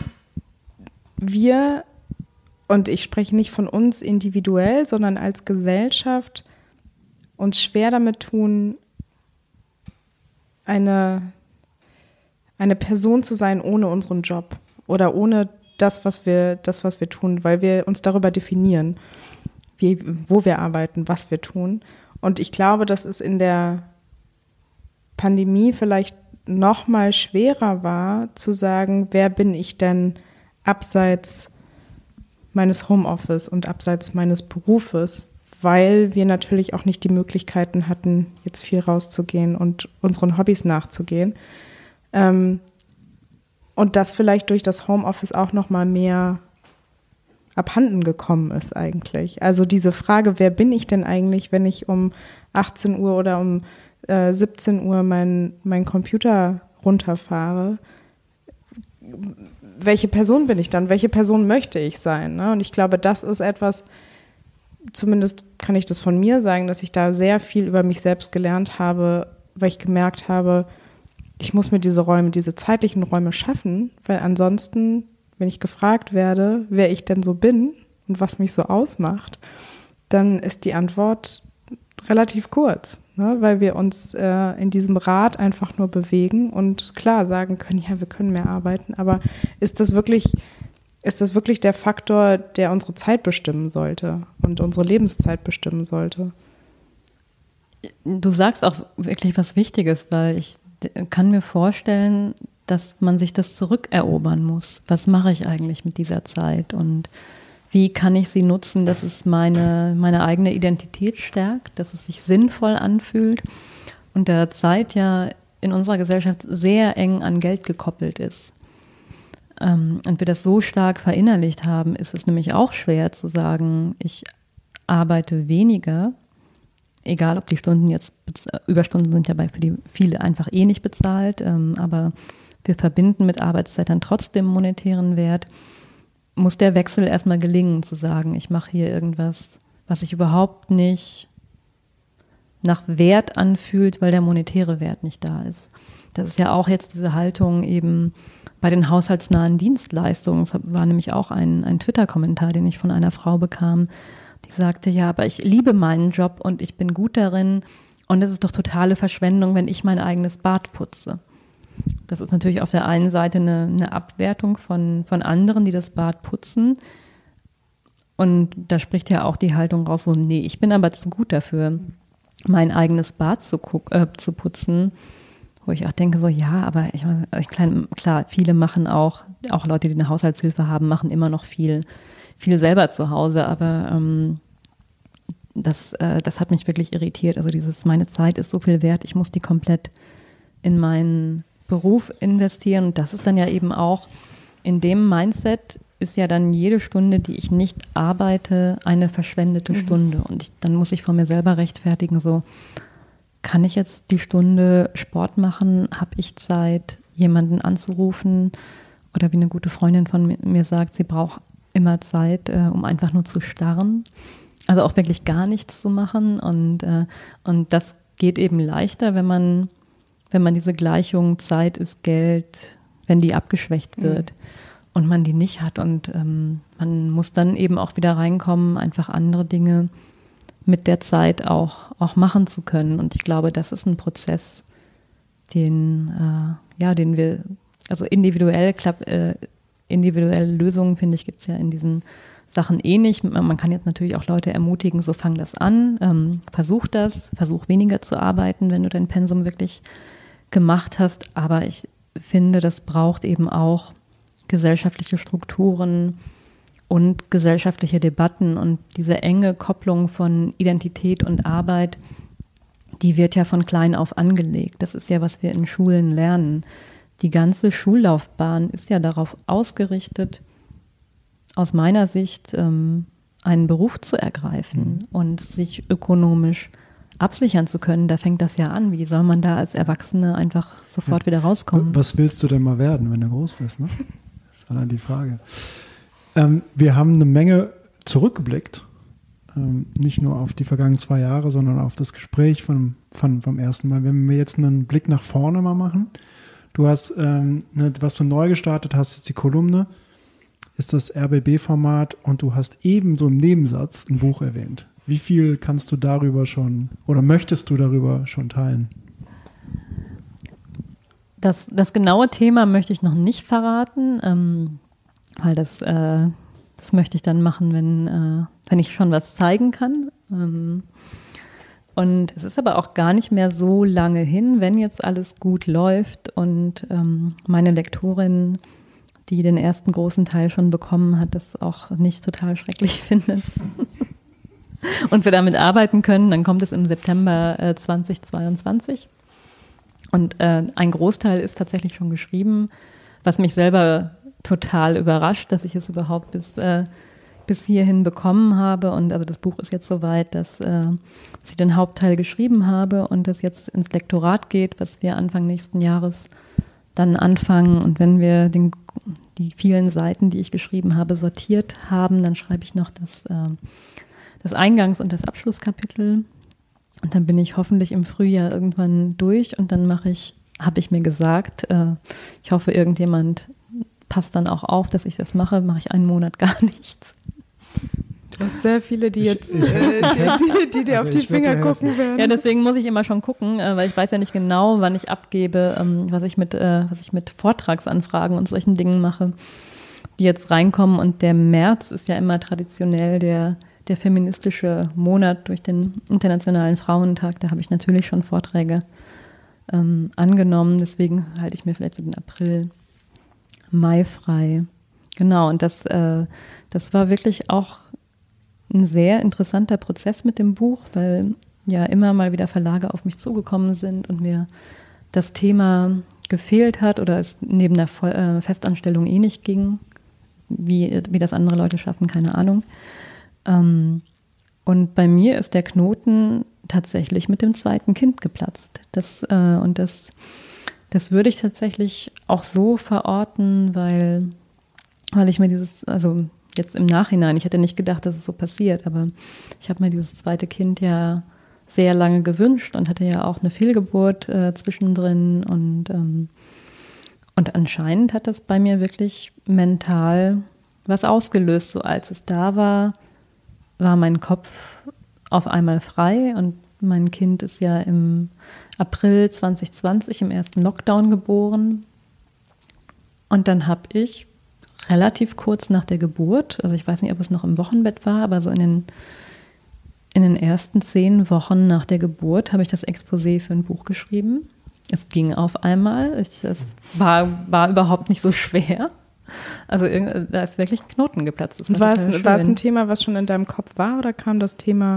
wir, und ich spreche nicht von uns individuell, sondern als Gesellschaft, uns schwer damit tun, eine, eine Person zu sein ohne unseren Job oder ohne das, was wir, das, was wir tun, weil wir uns darüber definieren, wie, wo wir arbeiten, was wir tun. Und ich glaube, dass es in der Pandemie vielleicht noch mal schwerer war, zu sagen, wer bin ich denn abseits meines Homeoffice und abseits meines Berufes, weil wir natürlich auch nicht die Möglichkeiten hatten, jetzt viel rauszugehen und unseren Hobbys nachzugehen. Ähm, und das vielleicht durch das Homeoffice auch noch mal mehr abhanden gekommen ist eigentlich. Also diese Frage, wer bin ich denn eigentlich, wenn ich um achtzehn Uhr oder um äh, siebzehn Uhr meinen mein Computer runterfahre, welche Person bin ich dann? Welche Person möchte ich sein? Ne? Und ich glaube, das ist etwas, zumindest kann ich das von mir sagen, dass ich da sehr viel über mich selbst gelernt habe, weil ich gemerkt habe, ich muss mir diese Räume, diese zeitlichen Räume schaffen, weil ansonsten, wenn ich gefragt werde, wer ich denn so bin und was mich so ausmacht, dann ist die Antwort relativ kurz, ne? Weil wir uns äh, in diesem Rad einfach nur bewegen und klar sagen können, ja, wir können mehr arbeiten, aber ist das wirklich, ist das wirklich der Faktor, der unsere Zeit bestimmen sollte und unsere Lebenszeit bestimmen sollte? Du sagst auch wirklich was Wichtiges, weil ich kann mir vorstellen, dass man sich das zurückerobern muss. Was mache ich eigentlich mit dieser Zeit und wie kann ich sie nutzen, dass es meine, meine eigene Identität stärkt, dass es sich sinnvoll anfühlt und der Zeit ja in unserer Gesellschaft sehr eng an Geld gekoppelt ist. Ähm, und wir das so stark verinnerlicht haben, ist es nämlich auch schwer zu sagen, ich arbeite weniger, egal ob die Stunden jetzt, Überstunden sind ja bei für die viele einfach eh nicht bezahlt, ähm, aber wir verbinden mit Arbeitszeit dann trotzdem monetären Wert, muss der Wechsel erstmal gelingen, zu sagen, ich mache hier irgendwas, was sich überhaupt nicht nach Wert anfühlt, weil der monetäre Wert nicht da ist. Das ist ja auch jetzt diese Haltung eben bei den haushaltsnahen Dienstleistungen. Das war nämlich auch ein, ein Twitter-Kommentar, den ich von einer Frau bekam, die sagte, ja, aber ich liebe meinen Job und ich bin gut darin und es ist doch totale Verschwendung, wenn ich mein eigenes Bad putze. Das ist natürlich auf der einen Seite eine, eine Abwertung von, von anderen, die das Bad putzen. Und da spricht ja auch die Haltung raus, so, nee, ich bin aber zu gut dafür, mein eigenes Bad zu, äh, zu putzen. Wo ich auch denke, so, ja, aber ich, ich klar, viele machen auch, auch Leute, die eine Haushaltshilfe haben, machen immer noch viel, viel selber zu Hause. Aber ähm, das, äh, das hat mich wirklich irritiert. Also dieses, meine Zeit ist so viel wert, ich muss die komplett in meinen Beruf investieren. Und das ist dann ja eben auch, in dem Mindset ist ja dann jede Stunde, die ich nicht arbeite, eine verschwendete mhm. Stunde. Und ich, dann muss ich vor mir selber rechtfertigen, so, kann ich jetzt die Stunde Sport machen? Habe ich Zeit, jemanden anzurufen? Oder wie eine gute Freundin von mir sagt, sie braucht immer Zeit, äh, um einfach nur zu starren. Also auch wirklich gar nichts zu machen. Und, äh, und das geht eben leichter, wenn man wenn man diese Gleichung Zeit ist Geld, wenn die abgeschwächt wird mhm. und man die nicht hat. Und ähm, man muss dann eben auch wieder reinkommen, einfach andere Dinge mit der Zeit auch, auch machen zu können. Und ich glaube, das ist ein Prozess, den, äh, ja, den wir, also individuell, klapp, äh, individuelle Lösungen, finde ich, gibt es ja in diesen Sachen eh nicht. Man kann jetzt natürlich auch Leute ermutigen, so fang das an, ähm, versuch das, versuch weniger zu arbeiten, wenn du dein Pensum wirklich gemacht hast, aber ich finde, das braucht eben auch gesellschaftliche Strukturen und gesellschaftliche Debatten und diese enge Kopplung von Identität und Arbeit, die wird ja von klein auf angelegt. Das ist ja, was wir in Schulen lernen. Die ganze Schullaufbahn ist ja darauf ausgerichtet, aus meiner Sicht ähm, einen Beruf zu ergreifen mhm. und sich ökonomisch absichern zu können, da fängt das ja an. Wie soll man da als Erwachsene einfach sofort ja. wieder rauskommen? Was willst du denn mal werden, wenn du groß bist? Ne? Das ist allein die Frage. Ähm, wir haben eine Menge zurückgeblickt ähm, nicht nur auf die vergangenen zwei Jahre, sondern auf das Gespräch von, von, vom ersten Mal. Wenn wir jetzt einen Blick nach vorne mal machen, du hast, ähm, ne, was du neu gestartet hast, ist die Kolumne, ist das R B B-Format und du hast ebenso im Nebensatz ein Buch erwähnt. Wie viel kannst du darüber schon oder möchtest du darüber schon teilen? Das, das genaue Thema möchte ich noch nicht verraten, ähm, weil das, äh, das möchte ich dann machen, wenn, äh, wenn ich schon was zeigen kann. Ähm, und es ist aber auch gar nicht mehr so lange hin, wenn jetzt alles gut läuft und ähm, meine Lektorin, die den ersten großen Teil schon bekommen hat, das auch nicht total schrecklich findet. Und wir damit arbeiten können, dann kommt es im September äh, zweitausendzweiundzwanzig. Und äh, ein Großteil ist tatsächlich schon geschrieben, was mich selber total überrascht, dass ich es überhaupt bis, äh, bis hierhin bekommen habe. Und also das Buch ist jetzt soweit, dass, äh, dass ich den Hauptteil geschrieben habe und das jetzt ins Lektorat geht, was wir Anfang nächsten Jahres dann anfangen. Und wenn wir den, die vielen Seiten, die ich geschrieben habe, sortiert haben, dann schreibe ich noch das, äh, das Eingangs- und das Abschlusskapitel. Und dann bin ich hoffentlich im Frühjahr irgendwann durch und dann mache ich, habe ich mir gesagt, äh, ich hoffe, irgendjemand passt dann auch auf, dass ich das mache, mache ich einen Monat gar nichts. Du hast sehr viele, die jetzt, ich, ich, äh, die, die, die dir also auf die Finger gucken werden. Ja, deswegen muss ich immer schon gucken, äh, weil ich weiß ja nicht genau, wann ich abgebe, ähm, was ich mit, äh, was ich mit Vortragsanfragen und solchen Dingen mache, die jetzt reinkommen. Und der März ist ja immer traditionell der der feministische Monat durch den Internationalen Frauentag. Da habe ich natürlich schon Vorträge ähm, angenommen. Deswegen halte ich mir vielleicht so den April, Mai frei. Genau, und das, äh, das war wirklich auch ein sehr interessanter Prozess mit dem Buch, weil ja immer mal wieder Verlage auf mich zugekommen sind und mir das Thema gefehlt hat oder es neben der Voll- äh, Festanstellung eh nicht ging. Wie, wie das andere Leute schaffen, keine Ahnung. Ähm, und bei mir ist der Knoten tatsächlich mit dem zweiten Kind geplatzt. Das, äh, und das, das würde ich tatsächlich auch so verorten, weil, weil ich mir dieses, also jetzt im Nachhinein, ich hätte nicht gedacht, dass es so passiert, aber ich habe mir dieses zweite Kind ja sehr lange gewünscht und hatte ja auch eine Fehlgeburt äh, zwischendrin und, ähm, und anscheinend hat das bei mir wirklich mental was ausgelöst. So als es da war, war mein Kopf auf einmal frei und mein Kind ist ja im April zwanzig zwanzig im ersten Lockdown geboren. Und dann habe ich relativ kurz nach der Geburt, also ich weiß nicht, ob es noch im Wochenbett war, aber so in den, in den ersten zehn Wochen nach der Geburt habe ich das Exposé für ein Buch geschrieben. Es ging auf einmal, ich, es war, war überhaupt nicht so schwer. Also da ist wirklich ein Knoten geplatzt. Das war, war, es, war es ein Thema, was schon in deinem Kopf war oder kam das Thema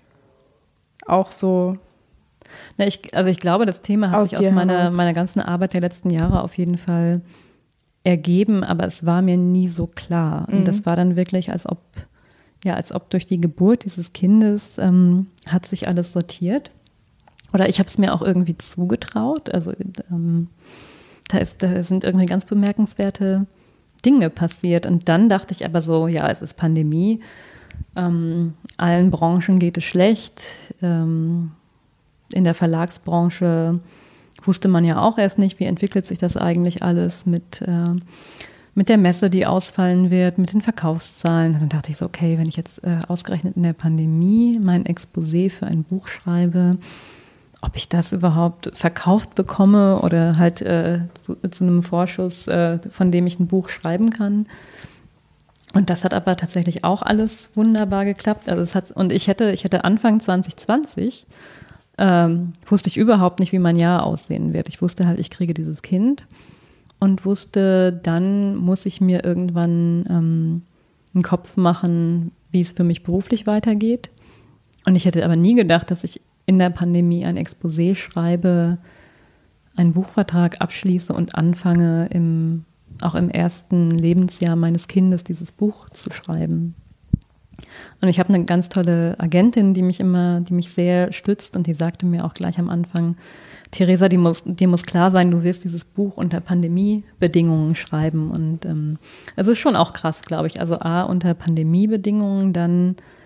auch so? Na, ich, also ich glaube, das Thema hat aus sich aus meiner, meiner ganzen Arbeit der letzten Jahre auf jeden Fall ergeben, aber es war mir nie so klar. Mhm. Und das war dann wirklich, als ob, ja, als ob durch die Geburt dieses Kindes ähm, hat sich alles sortiert. Oder ich habe es mir auch irgendwie zugetraut. Also ähm, da, ist, da sind irgendwie ganz bemerkenswerte Dinge passiert. Und dann dachte ich aber so, ja, es ist Pandemie, ähm, allen Branchen geht es schlecht. Ähm, in der Verlagsbranche wusste man ja auch erst nicht, wie entwickelt sich das eigentlich alles mit, äh, mit der Messe, die ausfallen wird, mit den Verkaufszahlen. Dann dachte ich so, okay, wenn ich jetzt äh, ausgerechnet in der Pandemie mein Exposé für ein Buch schreibe, ob ich das überhaupt verkauft bekomme oder halt äh, zu, zu einem Vorschuss, äh, von dem ich ein Buch schreiben kann. Und das hat aber tatsächlich auch alles wunderbar geklappt. Also es hat, und ich hätte, ich hätte Anfang zwanzig zwanzig, ähm, wusste ich überhaupt nicht, wie mein Jahr aussehen wird. Ich wusste halt, ich kriege dieses Kind und wusste, dann muss ich mir irgendwann ähm, einen Kopf machen, wie es für mich beruflich weitergeht. Und ich hätte aber nie gedacht, dass ich in der Pandemie ein Exposé schreibe, einen Buchvertrag abschließe und anfange, im, auch im ersten Lebensjahr meines Kindes dieses Buch zu schreiben. Und ich habe eine ganz tolle Agentin, die mich immer, die mich sehr stützt und die sagte mir auch gleich am Anfang, Theresa, die muss, dir muss klar sein, du wirst dieses Buch unter Pandemiebedingungen schreiben. Und ähm, es ist schon auch krass, glaube ich. Also A, unter Pandemiebedingungen, dann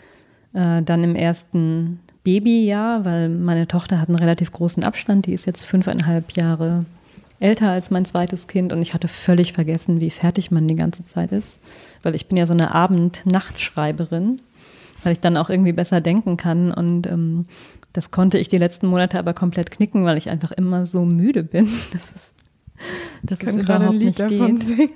Äh, dann im ersten Babyjahr, weil meine Tochter hat einen relativ großen Abstand, die ist jetzt fünfeinhalb Jahre älter als mein zweites Kind und ich hatte völlig vergessen, wie fertig man die ganze Zeit ist, weil ich bin ja so eine Abend-Nacht-Schreiberin, weil ich dann auch irgendwie besser denken kann und ähm, das konnte ich die letzten Monate aber komplett knicken, weil ich einfach immer so müde bin, dass es, dass ich es kann gerade ein überhaupt Lied nicht davon geht. singen.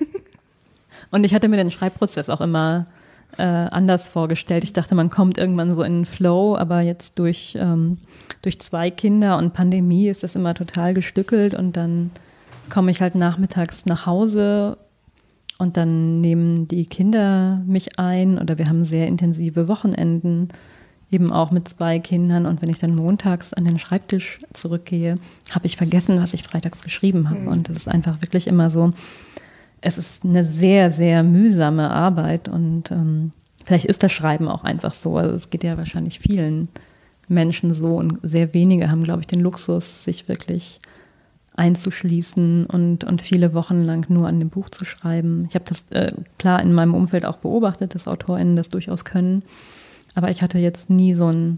Und ich hatte mir den Schreibprozess auch immer äh, anders vorgestellt. Ich dachte, man kommt irgendwann so in einen Flow, aber jetzt durch, ähm, durch zwei Kinder und Pandemie ist das immer total gestückelt und dann komme ich halt nachmittags nach Hause und dann nehmen die Kinder mich ein oder wir haben sehr intensive Wochenenden, eben auch mit zwei Kindern und wenn ich dann montags an den Schreibtisch zurückgehe, habe ich vergessen, was ich freitags geschrieben habe. Mhm. Und das ist einfach wirklich immer so, es ist eine sehr, sehr mühsame Arbeit und ähm, vielleicht ist das Schreiben auch einfach so. Also es geht ja wahrscheinlich vielen Menschen so und sehr wenige haben, glaube ich, den Luxus, sich wirklich einzuschließen und, und viele Wochen lang nur an dem Buch zu schreiben. Ich habe das äh, klar in meinem Umfeld auch beobachtet, dass AutorInnen das durchaus können. Aber ich hatte jetzt nie so ein,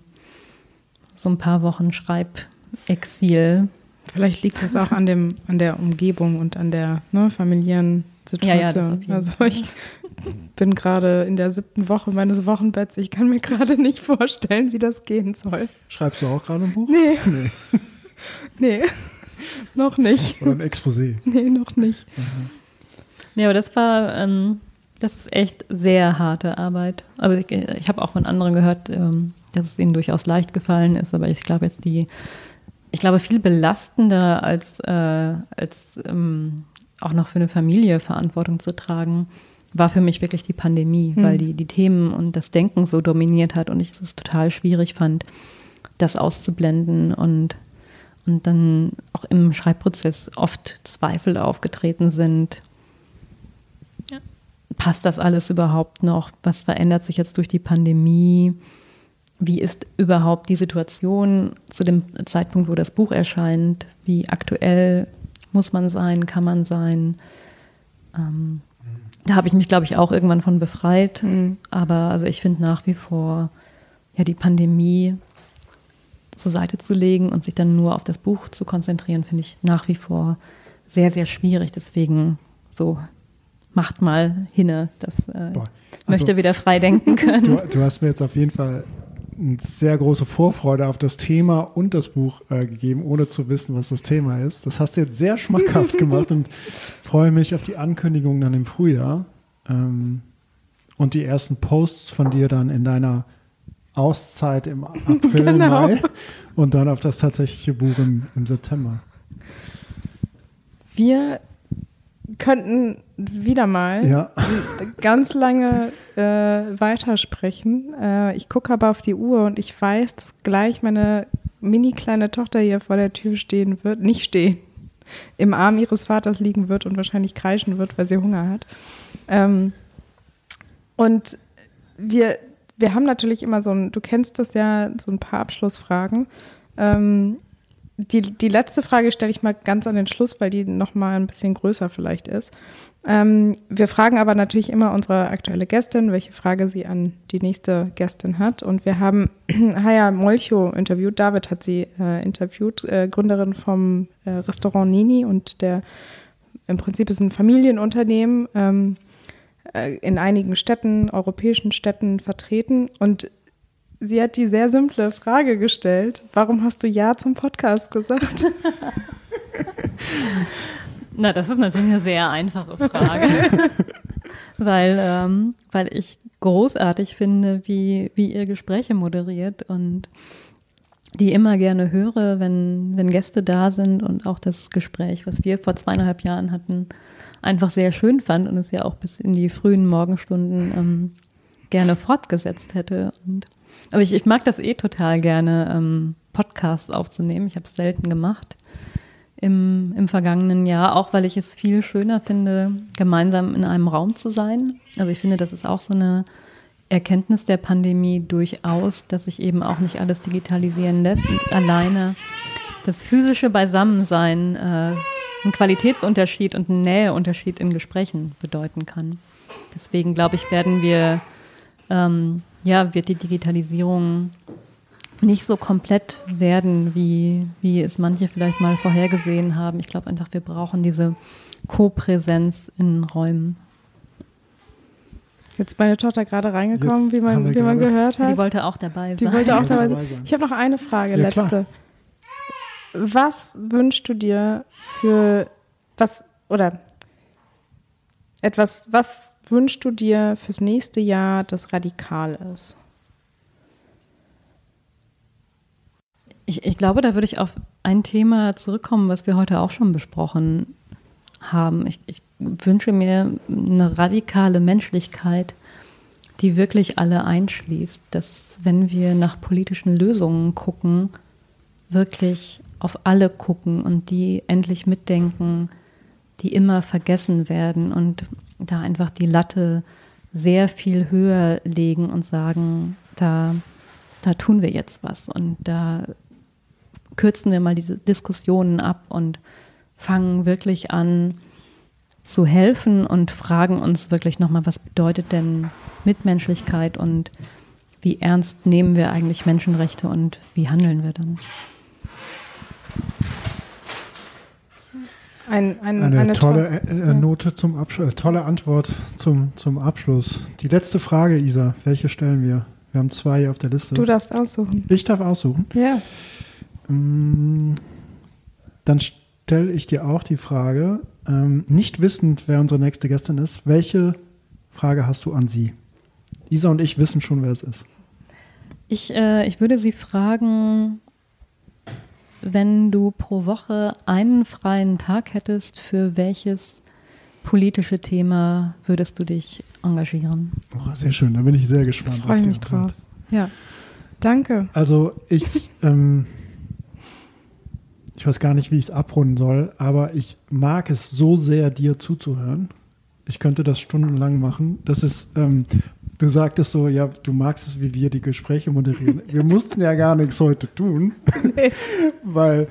so ein paar Wochen Schreibexil. Vielleicht liegt das auch an dem, an der Umgebung und an der ne, familiären Situation. Ja, ja, das auf jeden also Fall. Ich bin gerade in der siebten Woche meines Wochenbetts. Ich kann mir gerade nicht vorstellen, wie das gehen soll. Schreibst du auch gerade ein Buch? Nee. Nee. Nee. Noch nicht. Oder ein Exposé. Nee, noch nicht. Mhm. Ja, aber das war, ähm, das ist echt sehr harte Arbeit. Also ich, ich habe auch von anderen gehört, ähm, dass es ihnen durchaus leicht gefallen ist, aber ich glaube jetzt die, ich glaube viel belastender als, äh, als ähm, auch noch für eine Familie Verantwortung zu tragen, war für mich wirklich die Pandemie, mhm. weil die, die Themen und das Denken so dominiert hat und ich es total schwierig fand, das auszublenden und Und dann auch im Schreibprozess oft Zweifel aufgetreten sind. Ja. Passt das alles überhaupt noch? Was verändert sich jetzt durch die Pandemie? Wie ist überhaupt die Situation zu dem Zeitpunkt, wo das Buch erscheint? Wie aktuell muss man sein? Kann man sein? Ähm, da habe ich mich, glaube ich, auch irgendwann von befreit. Mhm. Aber also ich finde nach wie vor, ja, die Pandemie zur Seite zu legen und sich dann nur auf das Buch zu konzentrieren, finde ich nach wie vor sehr, sehr schwierig. Deswegen so, macht mal hinne, das äh, also, möchte wieder frei denken können. Du, du hast mir jetzt auf jeden Fall eine sehr große Vorfreude auf das Thema und das Buch äh, gegeben, ohne zu wissen, was das Thema ist. Das hast du jetzt sehr schmackhaft gemacht und freue mich auf die Ankündigung dann im Frühjahr ähm, und die ersten Posts von dir dann in deiner Auszeit im April, genau. Mai und dann auf das tatsächliche Buch im, im September. Wir könnten wieder mal ja. ganz lange äh, weitersprechen. Äh, ich gucke aber auf die Uhr und ich weiß, dass gleich meine mini kleine Tochter hier vor der Tür stehen wird, nicht stehen, im Arm ihres Vaters liegen wird und wahrscheinlich kreischen wird, weil sie Hunger hat. Ähm, und wir Wir haben natürlich immer so ein, du kennst das ja, so ein paar Abschlussfragen. Ähm, die, die letzte Frage stelle ich mal ganz an den Schluss, weil die nochmal ein bisschen größer vielleicht ist. Ähm, wir fragen aber natürlich immer unsere aktuelle Gästin, welche Frage sie an die nächste Gästin hat. Und wir haben Haya Molcho interviewt, David hat sie äh, interviewt, äh, Gründerin vom äh, Restaurant Nini und der, im Prinzip ist ein Familienunternehmen, ähm, in einigen Städten, europäischen Städten vertreten und sie hat die sehr simple Frage gestellt, warum hast du Ja zum Podcast gesagt? Na, das ist natürlich eine sehr einfache Frage, weil, ähm, weil ich großartig finde, wie, wie ihr Gespräche moderiert und die immer gerne höre, wenn, wenn Gäste da sind und auch das Gespräch, was wir vor zweieinhalb Jahren hatten, einfach sehr schön fand und es ja auch bis in die frühen Morgenstunden ähm, gerne fortgesetzt hätte. Und, also ich, ich mag das eh total gerne, ähm, Podcasts aufzunehmen. Ich habe es selten gemacht im, im vergangenen Jahr, auch weil ich es viel schöner finde, gemeinsam in einem Raum zu sein. Also ich finde, das ist auch so eine Erkenntnis der Pandemie durchaus, dass sich eben auch nicht alles digitalisieren lässt und alleine das physische Beisammensein äh, einen Qualitätsunterschied und einen Näheunterschied in Gesprächen bedeuten kann. Deswegen, glaube ich, werden wir ähm, ja, wird die Digitalisierung nicht so komplett werden, wie, wie es manche vielleicht mal vorhergesehen haben. Ich glaube einfach, wir brauchen diese Co-Präsenz in Räumen. Jetzt ist meine Tochter gerade reingekommen, Jetzt wie man, wie man gehört hat. Die wollte auch dabei sein. Die wollte auch dabei sein. Ich habe noch eine Frage, Ja, letzte. klar. Was wünschst du dir für was oder etwas, was wünschst du dir fürs nächste Jahr, das radikal ist? Ich, ich glaube, da würde ich auf ein Thema zurückkommen, was wir heute auch schon besprochen haben. Ich, ich wünsche mir eine radikale Menschlichkeit, die wirklich alle einschließt, dass, wenn wir nach politischen Lösungen gucken, wirklich auf alle gucken und die endlich mitdenken, die immer vergessen werden und da einfach die Latte sehr viel höher legen und sagen, da, da tun wir jetzt was und da kürzen wir mal die Diskussionen ab und fangen wirklich an zu helfen und fragen uns wirklich nochmal, was bedeutet denn Mitmenschlichkeit und wie ernst nehmen wir eigentlich Menschenrechte und wie handeln wir dann? Ein, ein, Eine, eine tolle to- äh, ja. Note zum Abschluss, tolle Antwort zum, zum Abschluss. Die letzte Frage, Isa, welche stellen wir? Wir haben zwei hier auf der Liste. Du darfst aussuchen. Ich darf aussuchen. Ja. Mm, Dann stelle ich dir auch die Frage, ähm, nicht wissend, wer unsere nächste Gästin ist, welche Frage hast du an sie? Isa und ich wissen schon, wer es ist. Ich, äh, ich würde Sie fragen, wenn du pro Woche einen freien Tag hättest, für welches politische Thema würdest du dich engagieren? Oh, sehr schön, da bin ich sehr gespannt. Freue auf die mich Antwort. drauf. Ja. Danke. Also ich, ähm, ich weiß gar nicht, wie ich es abrunden soll, aber ich mag es so sehr, dir zuzuhören. Ich könnte das stundenlang machen. Das ist, ähm, du sagtest so, ja, du magst es, wie wir die Gespräche moderieren. Wir mussten ja gar nichts heute tun, weil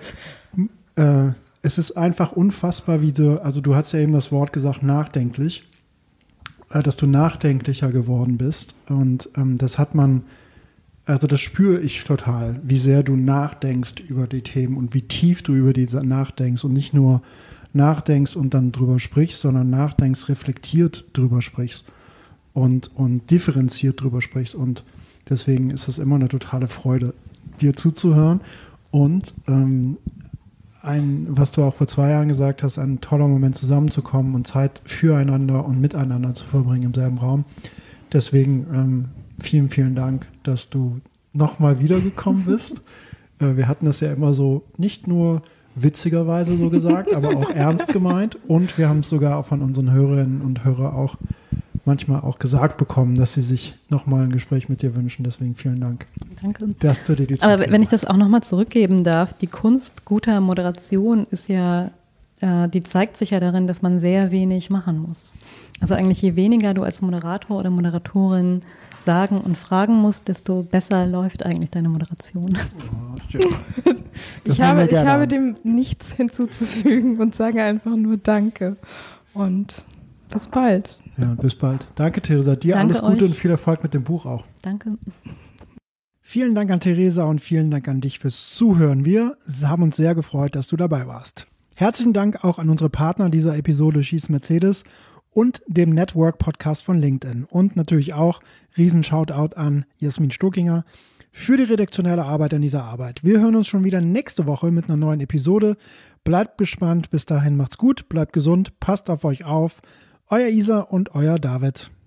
äh, es ist einfach unfassbar, wie du, also du hast ja eben das Wort gesagt, nachdenklich, äh, dass du nachdenklicher geworden bist. Und ähm, das hat man, also das spüre ich total, wie sehr du nachdenkst über die Themen und wie tief du über die nachdenkst und nicht nur nachdenkst und dann drüber sprichst, sondern nachdenkst, reflektiert drüber sprichst und, und differenziert drüber sprichst. Und deswegen ist es immer eine totale Freude, dir zuzuhören. Und ähm, ein, was du auch vor zwei Jahren gesagt hast, ein toller Moment zusammenzukommen und Zeit füreinander und miteinander zu verbringen im selben Raum. Deswegen ähm, vielen, vielen Dank, dass du nochmal wiedergekommen bist. äh, wir hatten das ja immer so nicht nur witzigerweise so gesagt, aber auch ernst gemeint. Und wir haben es sogar auch von unseren Hörerinnen und Hörern auch manchmal auch gesagt bekommen, dass sie sich nochmal ein Gespräch mit dir wünschen. Deswegen vielen Dank. Danke. Dass du dir die Zeit Aber wenn ich das auch nochmal zurückgeben darf, die Kunst guter Moderation ist ja, äh, die zeigt sich ja darin, dass man sehr wenig machen muss. Also eigentlich je weniger du als Moderator oder Moderatorin sagen und fragen musst, desto besser läuft eigentlich deine Moderation. Oh, ja. Ich habe, ich habe dem nichts hinzuzufügen und sage einfach nur Danke. Und bis bald. Ja, bis bald. Danke, Theresa. Dir Danke alles Gute euch. und viel Erfolg mit dem Buch auch. Danke. Vielen Dank an Theresa und vielen Dank an dich fürs Zuhören. Wir haben uns sehr gefreut, dass du dabei warst. Herzlichen Dank auch an unsere Partner dieser Episode Schieß Mercedes und dem Network-Podcast von LinkedIn. Und natürlich auch riesen Shoutout an Jasmin Stokinger für die redaktionelle Arbeit an dieser Arbeit. Wir hören uns schon wieder nächste Woche mit einer neuen Episode. Bleibt gespannt. Bis dahin macht's gut, bleibt gesund, passt auf euch auf. Euer Isa und euer David.